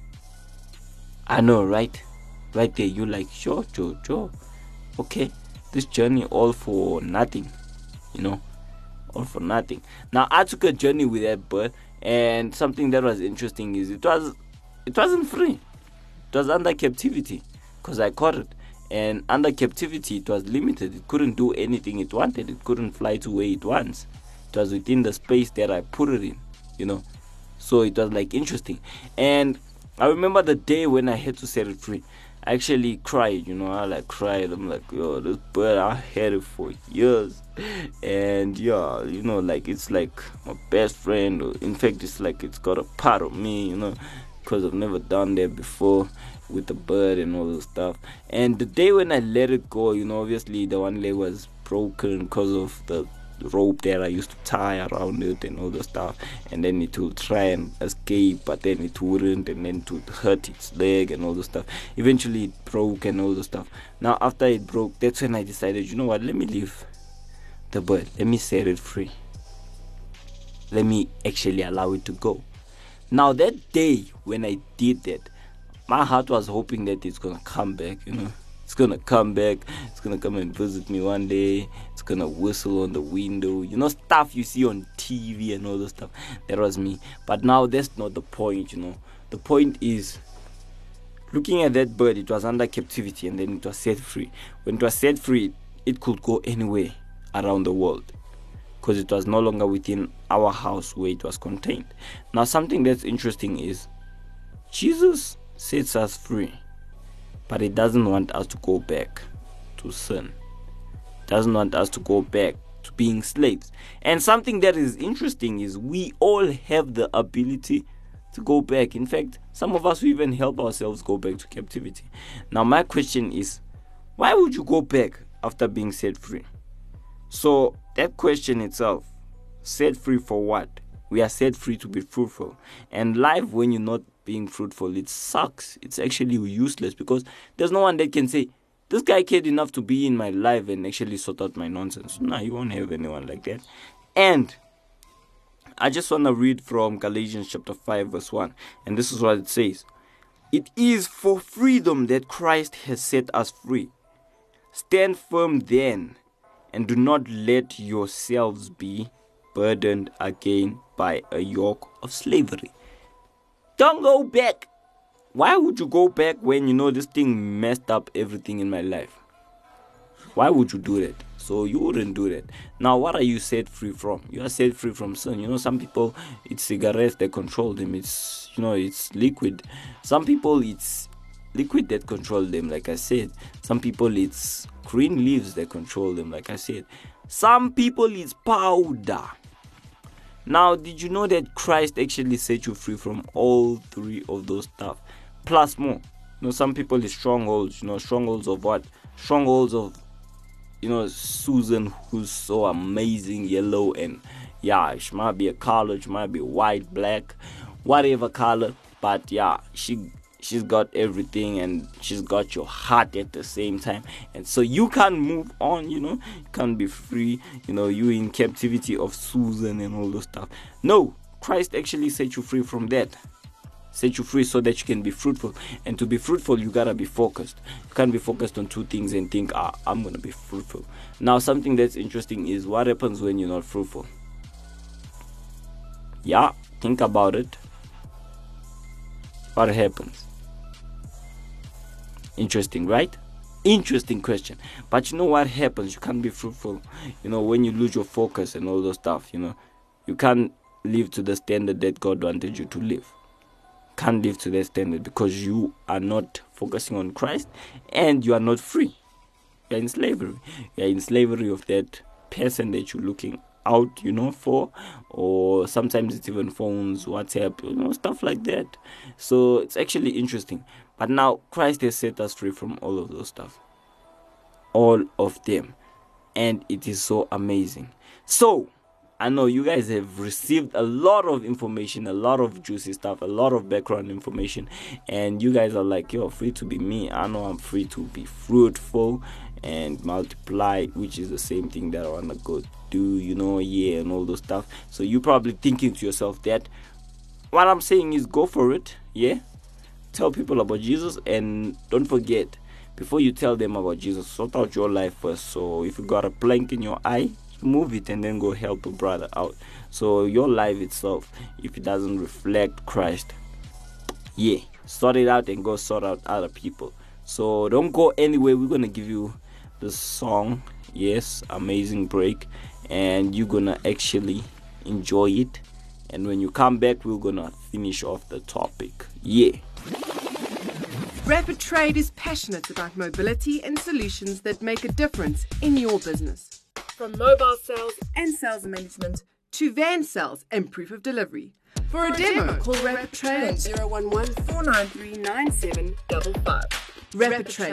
I know, right there, you like, sure, Joe, okay, this journey all for nothing, all for nothing. Now, I took a journey with that bird, and something that was interesting is it wasn't free. It was under captivity because I caught it, and under captivity it was limited. It couldn't do anything it wanted. It couldn't fly to where it wants. It was within the space that I put it in, so it was like interesting. And I remember the day when I had to set it free. I actually cried, I cried. I'm like, yo, this bird, I had it for years. And yeah, it's like my best friend. In fact, it's like it's got a part of me, because I've never done that before with the bird and all this stuff. And the day when I let it go, obviously the one leg was broken because of the rope that I used to tie around it and all the stuff, and then it will try and escape, but then it wouldn't, and then it would hurt its leg and all the stuff. Eventually it broke and all the stuff. Now after it broke, that's when I decided, you know what, let me leave the bird, let me set it free, let me actually allow it to go. Now that day when I did that, my heart was hoping that it's gonna come back, you know. It's gonna come back, it's gonna come and visit me one day, it's gonna whistle on the window, you know, stuff you see on TV and all the stuff. That was me. But now that's not the point, you know. The point is, looking at that bird, it was under captivity and then it was set free. When it was set free, it could go anywhere around the world because it was no longer within our house where it was contained. Now something that's interesting is Jesus sets us free, but He doesn't want us to go back to sin. Doesn't want us to go back to being slaves. And something that is interesting is we all have the ability to go back. In fact, some of us will even help ourselves go back to captivity. Now my question is, why would you go back after being set free? So that question itself, set free for what? We are set free to be fruitful. And life, when you're not being fruitful, it sucks. It's actually useless because there's no one that can say, this guy cared enough to be in my life and actually sort out my nonsense. No, you won't have anyone like that. And I just want to read from Galatians chapter 5 verse 1. And this is what it says. It is for freedom that Christ has set us free. Stand firm then, and do not let yourselves be burdened again by a yoke of slavery. Don't go back. Why would you go back when you know this thing messed up everything in my life? Why would you do that? So you wouldn't do that. Now what are you set free from? You are set free from sin. You know, some people, it's cigarettes that control them. It's, you know, it's liquid. Some people, it's liquid that control them, like I said. Some people, it's green leaves that control them, like I said. Some people, it's powder. Now, did you know that Christ actually set you free from all three of those stuff? Plus more. You know, some people is strongholds. You know, strongholds of what? Strongholds of, you know, Susan, who's so amazing, yellow, and yeah, she might be a color, she might be white, black, whatever color, but yeah, she's got everything, and she's got your heart at the same time, and so you can't move on, you know, you can't be free, you know, you in captivity of Susan and all those stuff. No, Christ actually set you free from that. Set you free so that you can be fruitful. And to be fruitful, you gotta be focused. You can't be focused on two things and think, I'm gonna be fruitful. Now, something that's interesting is what happens when you're not fruitful. Yeah, think about it. What happens? Interesting, right? Interesting question. But you know what happens? You can't be fruitful, you know, when you lose your focus and all those stuff, you know. You can't live to the standard that God wanted you to live. Can't live to that standard because you are not focusing on Christ and you are not free. You're in slavery. You're in slavery of that person that you're looking out, you know, for, or sometimes it's even phones, WhatsApp, you know, stuff like that. So it's actually interesting. But now Christ has set us free from all of those stuff. All of them. And it is so amazing. So I know you guys have received a lot of information, a lot of juicy stuff, a lot of background information, and you guys are like, you're free to be me. I know I'm free to be fruitful and multiply, which is the same thing that I want to go do, you know, yeah, and all those stuff. So you're probably thinking to yourself that what I'm saying is go for it, yeah? Tell people about Jesus, and don't forget, before you tell them about Jesus, sort out your life first. So if you got a plank in your eye, move it and then go help a brother out. So your life itself, if it doesn't reflect Christ, yeah, sort it out and go sort out other people. So don't go anywhere. We're gonna give you the song, yes, Amazing Break, and you're gonna actually enjoy it, and when you come back we're gonna finish off the topic. Yeah. Rapid Trade is passionate about mobility and solutions that make a difference in your business. From mobile sales and sales management to van sales and proof of delivery. For a demo, call Rapid Trade on 011 493 9755. Rapid Trade,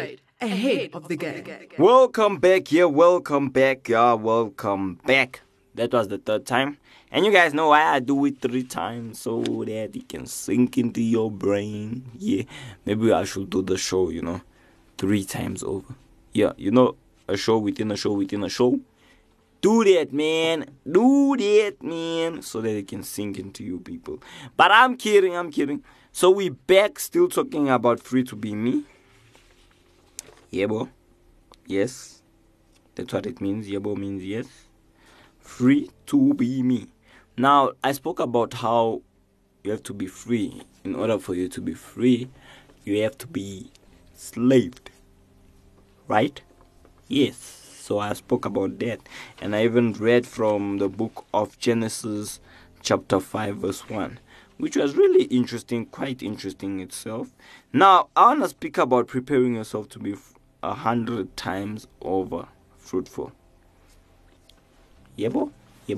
ahead of the game. Welcome back, welcome back. That was the third time. And you guys know why I do it 3 times, so that it can sink into your brain. Yeah, maybe I should do the show, 3 times over. Yeah, a show within a show within a show. Do that, man. So that it can sink into you people. But I'm kidding. So we back still talking about free to be me. Yeah, boy. Yes. That's what it means. Yeah, boy means yes. Free to be me. Now, I spoke about how you have to be free. In order for you to be free, you have to be slaved. Right? Yes. So I spoke about that. And I even read from the book of Genesis chapter 5 verse 1. Which was really interesting, quite interesting itself. Now, I want to speak about preparing yourself to be 100 times over fruitful. Yeah, boy.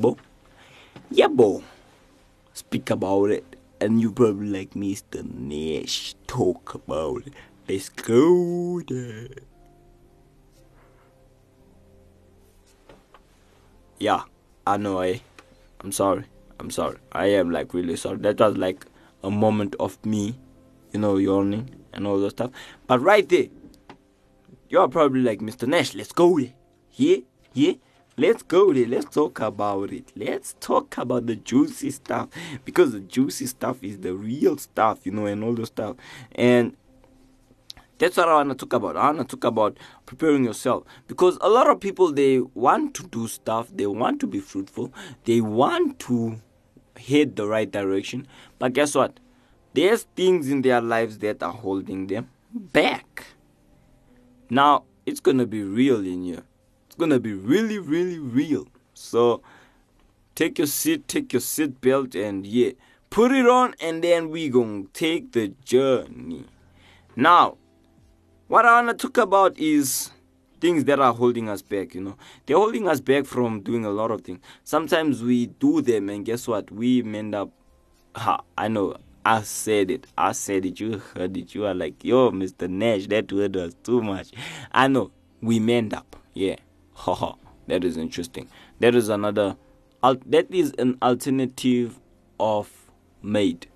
Speak about it. And you probably like Mr. Nash. Talk about it. Let's go there. Yeah, I know, I'm sorry. I am like really sorry. That was like a moment of me, yawning and all that stuff. But right there, you're probably like, Mr. Nash, let's go there. Yeah. Let's go there. Let's talk about it. Let's talk about the juicy stuff. Because the juicy stuff is the real stuff, and all the stuff. And that's what I want to talk about. I want to talk about preparing yourself. Because a lot of people, they want to do stuff. They want to be fruitful. They want to head the right direction. But guess what? There's things in their lives that are holding them back. Now, it's going to be real in you. It's going to be really, really real. So, take your seat belt and put it on, and then we going to take the journey. Now, what I want to talk about is things that are holding us back, They're holding us back from doing a lot of things. Sometimes we do them, and guess what? We end up, I know, I said it, you heard it. You are like, yo, Mr. Nash, that word was too much. I know, we end up, that is interesting. That is that is an alternative of made,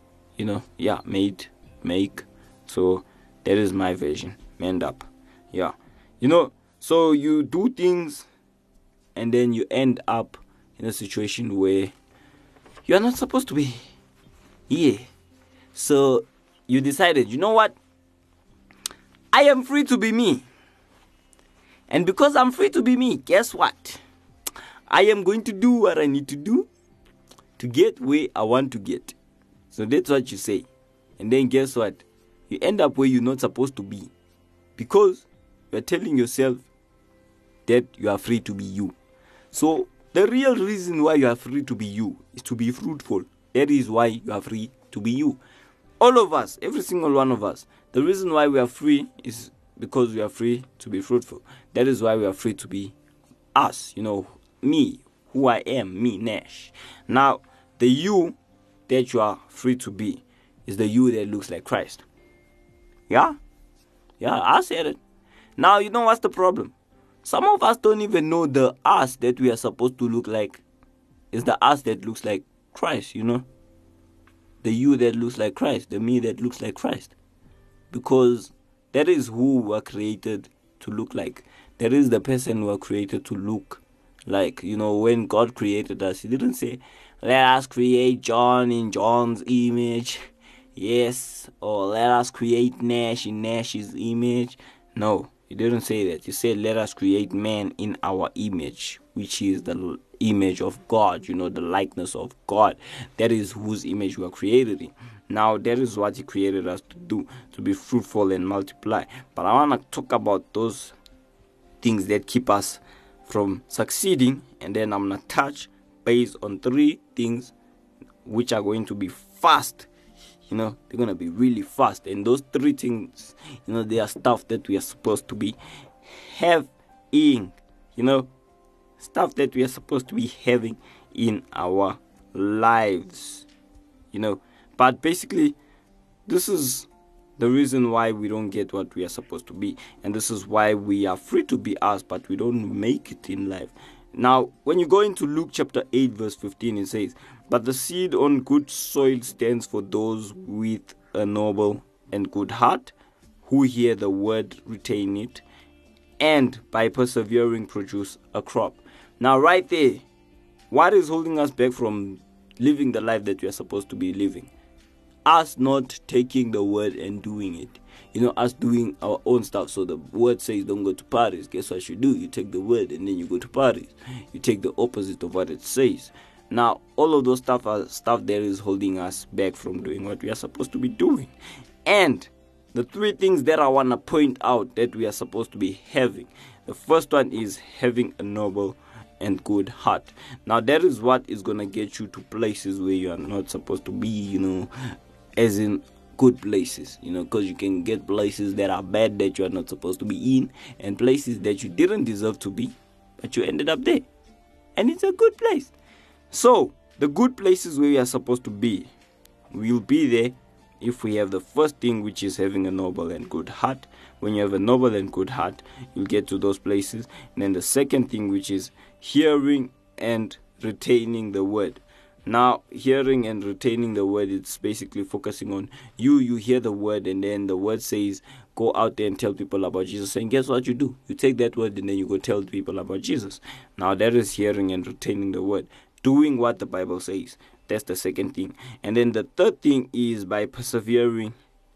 made, make, so that is my version. End up. Yeah. So you do things and then you end up in a situation where you are not supposed to be. Yeah. So you decided, you know what? I am free to be me. And because I'm free to be me, guess what? I am going to do what I need to do to get where I want to get. So that's what you say. And then guess what? You end up where you're not supposed to be. Because you're telling yourself that you are free to be you. So the real reason why you are free to be you is to be fruitful. That is why you are free to be you. All of us, every single one of us. The reason why we are free is because we are free to be fruitful. That is why we are free to be us. Me, who I am, me, Nash. Now, the you that you are free to be is the you that looks like Christ. Yeah, I said it. Now, you know what's the problem? Some of us don't even know the us that we are supposed to look like is the us that looks like Christ, The you that looks like Christ, the me that looks like Christ. Because that is who we are created to look like. That is the person we are created to look like. When God created us, He didn't say, let us create John in John's image. Yes, or let us create Nash in Nash's image. No, He didn't say that. He said, let us create man in our image, which is the image of God, the likeness of God. That is whose image we are created in. Now, that is what He created us to do, to be fruitful and multiply. But I want to talk about those things that keep us from succeeding, and then I'm going to touch based on 3 things which are going to be fast. They're going to be really fast. And those 3 things, they are stuff that we are supposed to be having, stuff that we are supposed to be having in our lives, But basically, this is the reason why we don't get what we are supposed to be. And this is why we are free to be us, but we don't make it in life. Now, when you go into Luke chapter 8, verse 15, it says, "But the seed on good soil stands for those with a noble and good heart, who hear the word, retain it, and by persevering produce a crop." Now, right there, what is holding us back from living the life that we are supposed to be living? Us not taking the word and doing it. Us doing our own stuff. So the word says don't go to parties. Guess what you do? You take the word and then you go to parties. You take the opposite of what it says. Now, all of those stuff are stuff that is holding us back from doing what we are supposed to be doing. And the three things that I want to point out that we are supposed to be having. The first one is having a noble and good heart. Now, that is what is going to get you to places where you are not supposed to be, as in good places, because you can get places that are bad that you are not supposed to be in, and places that you didn't deserve to be, but you ended up there. And it's a good place. So, the good places where we are supposed to be, we'll be there if we have the first thing, which is having a noble and good heart. When you have a noble and good heart, you'll get to those places. And then the second thing, which is hearing and retaining the word. Now, hearing and retaining the word, it's basically focusing on you hear the word, and then the word says, go out there and tell people about Jesus. And guess what you do? You take that word and then you go tell people about Jesus. Now, that is hearing and retaining the word. Doing what the Bible says. That's the second thing. And then the third thing is by persevering,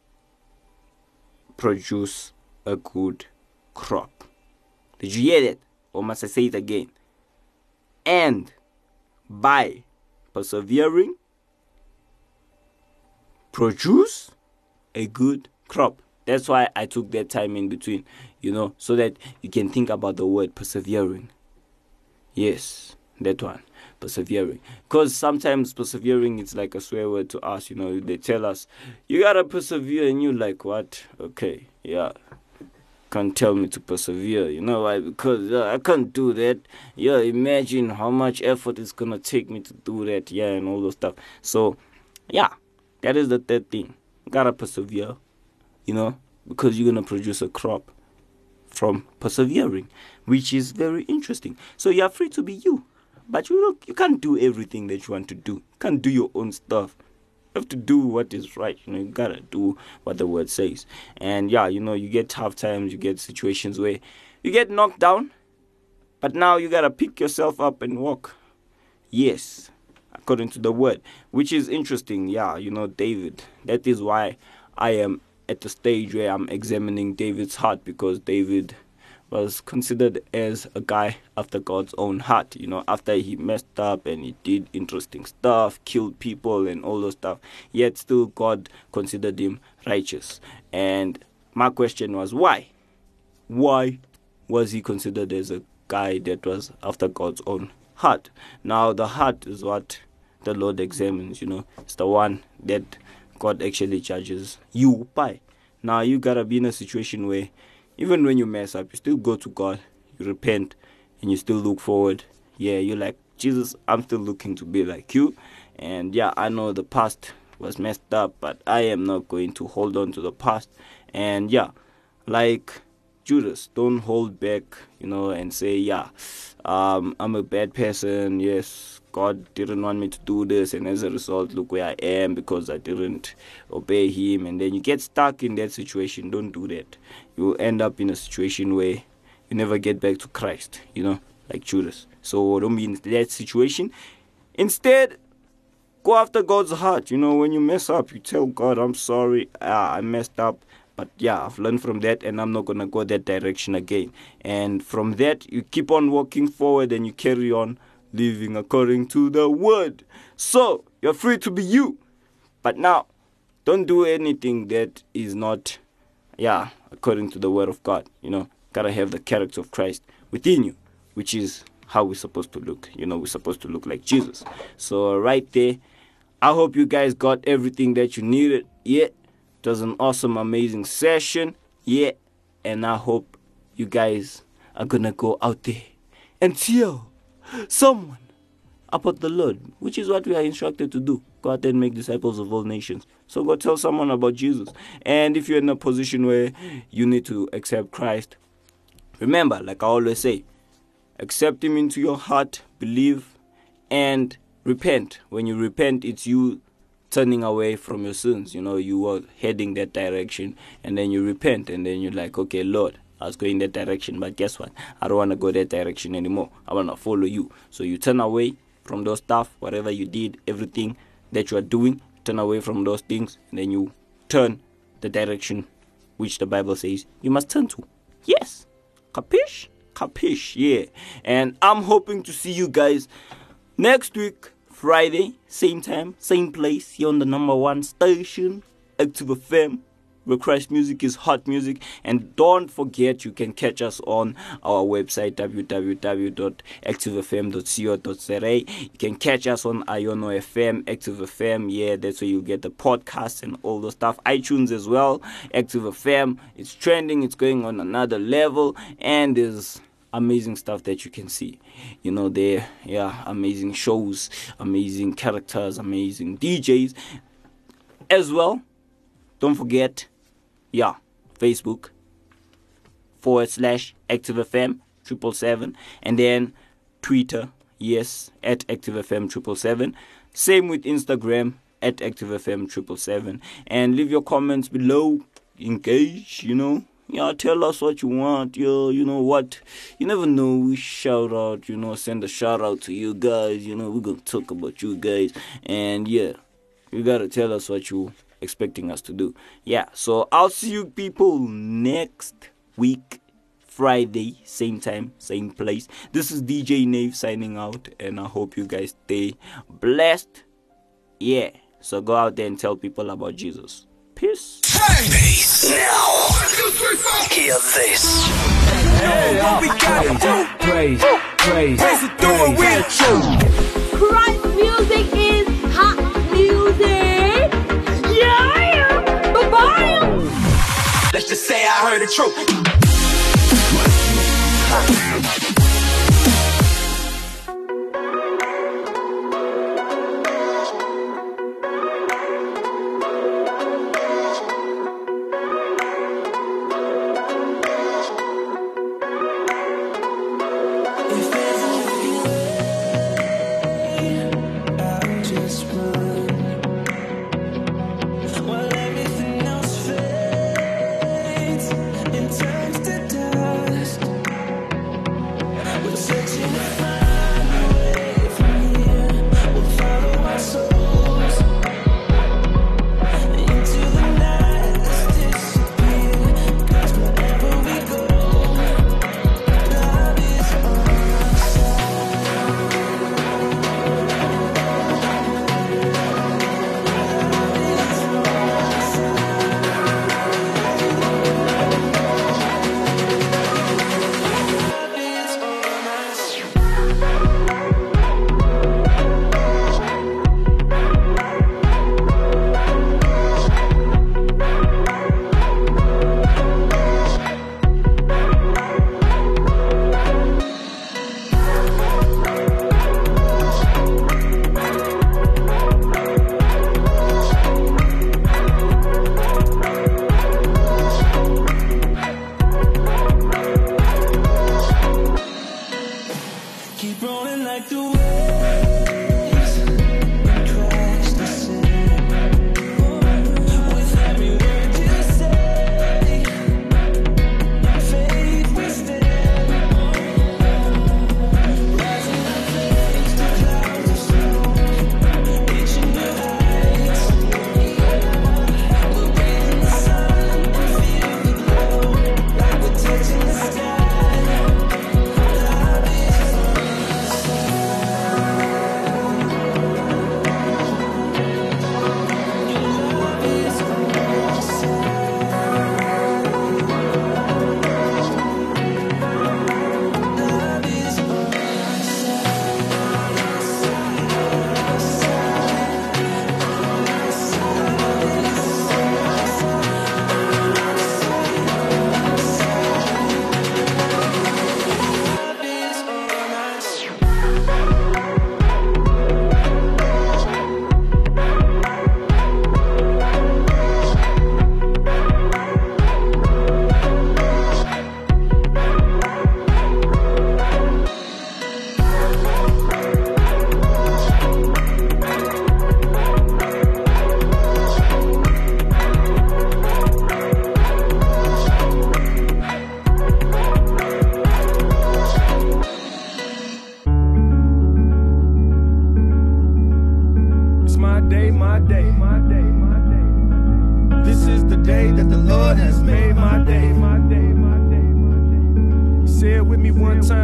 produce a good crop. Did you hear that? Or must I say it again? And by persevering, produce a good crop. That's why I took that time in between, so that you can think about the word persevering. Yes, that one, persevering. Because sometimes persevering is like a swear word to us, they tell us, you gotta persevere, and you're like, what? Okay, yeah. Can't tell me to persevere, why? Because I can't do that. Imagine how much effort it's gonna take me to do that, and all those stuff. So, that is the third thing. You gotta persevere, because you're gonna produce a crop from persevering, which is very interesting. So you are free to be you, but you can't do everything that you want to do. You can't do your own stuff. You have to do what is right. You gotta do what the word says. And you get tough times, you get situations where you get knocked down, but now you gotta pick yourself up and walk. Yes, according to the word, which is interesting. David. That is why I am at the stage where I'm examining David's heart, because David was considered as a guy after God's own heart, after he messed up and he did interesting stuff, killed people and all those stuff, yet still God considered him righteous. And my question was, why? Why was he considered as a guy that was after God's own heart? Now, the heart is what the Lord examines, it's the one that God actually judges you by. Now, you gotta be in a situation where even when you mess up, you still go to God, you repent, and you still look forward. You're like, Jesus, I'm still looking to be like you. And I know the past was messed up, but I am not going to hold on to the past. And like Judas, don't hold back, and say, I'm a bad person. Yes, God didn't want me to do this, and as a result, look where I am because I didn't obey him. And then you get stuck in that situation. Don't do that. You will end up in a situation where you never get back to Christ, like Judas. So don't be in that situation. Instead, go after God's heart. When you mess up, you tell God, I'm sorry, I messed up. But I've learned from that, and I'm not going to go that direction again. And from that, you keep on walking forward and you carry on living according to the word. So, you're free to be you. But now, don't do anything that is not, according to the word of God. Gotta have the character of Christ within you, which is how we're supposed to look. We're supposed to look like Jesus. So, right there, I hope you guys got everything that you needed. It was an awesome, amazing session. And I hope you guys are gonna go out there and tell someone about the Lord, which is what we are instructed to do. Go out and make disciples of all nations. So go tell someone about Jesus. And if you're in a position where you need to accept Christ, remember, like I always say, accept Him into your heart, believe, and repent. When you repent, it's you turning away from your sins. You were heading that direction, and then you repent, and then you're like, okay, Lord, I was going that direction, but guess what? I don't want to go that direction anymore. I want to follow you. So you turn away from those stuff, whatever you did, everything that you are doing, turn away from those things, and then you turn the direction which the Bible says you must turn to. Yes. Capish? Capish, yeah. And I'm hoping to see you guys next week, Friday, same time, same place, here on the number 1 station, Active FM, where Christ music is hot music. And don't forget, you can catch us on our website, www.activefm.co.za. You can catch us on Iono FM, Active FM. Yeah, that's where you get the podcast and all the stuff. iTunes as well, Active FM. It's trending, it's going on another level, and there's amazing stuff that you can see. There, amazing shows, amazing characters, amazing DJs as well. Don't forget, Facebook /ActiveFM 777, and then Twitter, yes, @ActiveFM 777. Same with Instagram, @ActiveFM 777. And leave your comments below. Engage, tell us what you want. You know what? You never know. We shout out, send a shout out to you guys. We're going to talk about you guys. And you got to tell us what you expecting us to do. So I'll see you people next week, Friday, same time, same place. This is DJ Nave signing out, and I hope you guys stay blessed. So go out there and tell people about Jesus. Peace. Peace. Now, hear this. What we gotta do? Praise it through and we're true. Christ music is hot music. Bye-bye. Let's just say I heard the truth.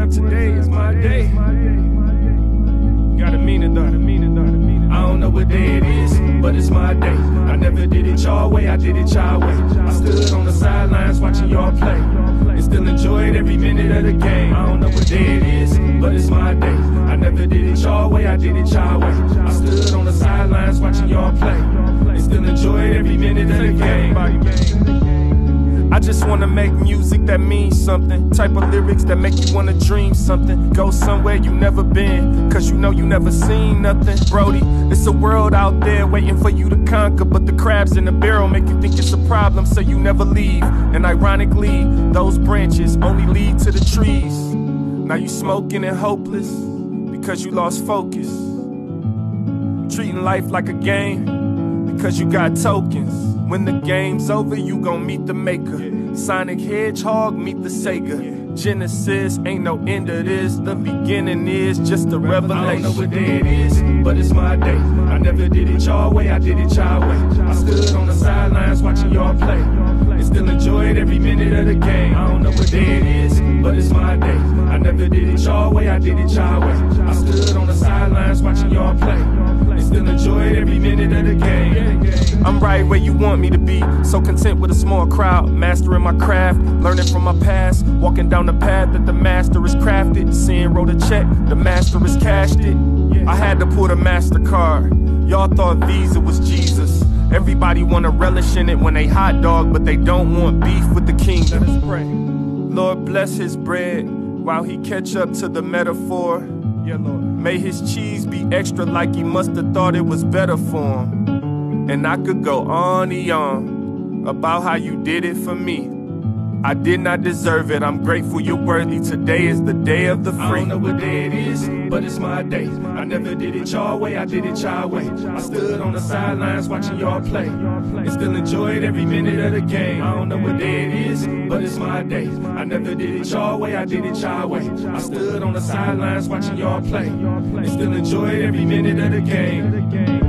today is my day. Gotta mean it though. I don't know what day it is, but it's my day. I never did it your way, I did it your way. I stood on the sidelines watching y'all play, and still enjoyed every minute of the game. I don't know what day it is, but it's my day. I never did it your way, I did it your way. I stood on the sidelines watching y'all play, and still enjoyed every minute of the game. I just wanna make music that means something. Type of lyrics that make you wanna dream something. Go somewhere you never been, cause you know you never seen nothing. Brody, it's a world out there waiting for you to conquer, but the crabs in the barrel make you think it's a problem, so you never leave. And ironically, those branches only lead to the trees. Now you smoking and hopeless because you lost focus. Treating life like a game because you got tokens. When the game's over, you gon' meet the maker. Sonic Hedgehog, meet the Sega. Genesis, ain't no end of this. The beginning is just a revelation. I don't know what day it is, but it's my day. I never did it your way, I did it your way. I stood on the sidelines watching y'all play, and still enjoyed every minute of the game. I don't know what day it is, but it's my day. I never did it your way, I did it your way. I stood on the sidelines watching y'all play, and still enjoyed every minute of the game. I'm right where you want me to be, so content with a small crowd, mastering my craft, learning from my past, walking down the path that the master has crafted. Seeing wrote a check, the master has cashed it. I had to pull the MasterCard. Y'all thought Visa was Jesus. Everybody wanna relish in it when they hot dog, but they don't want beef with the king. Let us pray. Lord bless his bread while he catch up to the metaphor. Yeah, Lord. May his cheese be extra like he must have thought it was better for him. And I could go on and on about how you did it for me. I did not deserve it, I'm grateful you're worthy. Today is the day of the free. I don't know what day it is, but it's my day. I never did it your way, I did it your way. I stood on the sidelines watching y'all play, and still enjoyed every minute of the game. I don't know what day it is, but it's my day. I never did it your way, I did it your way. I stood on the sidelines watching y'all play, and still enjoyed every minute of the game.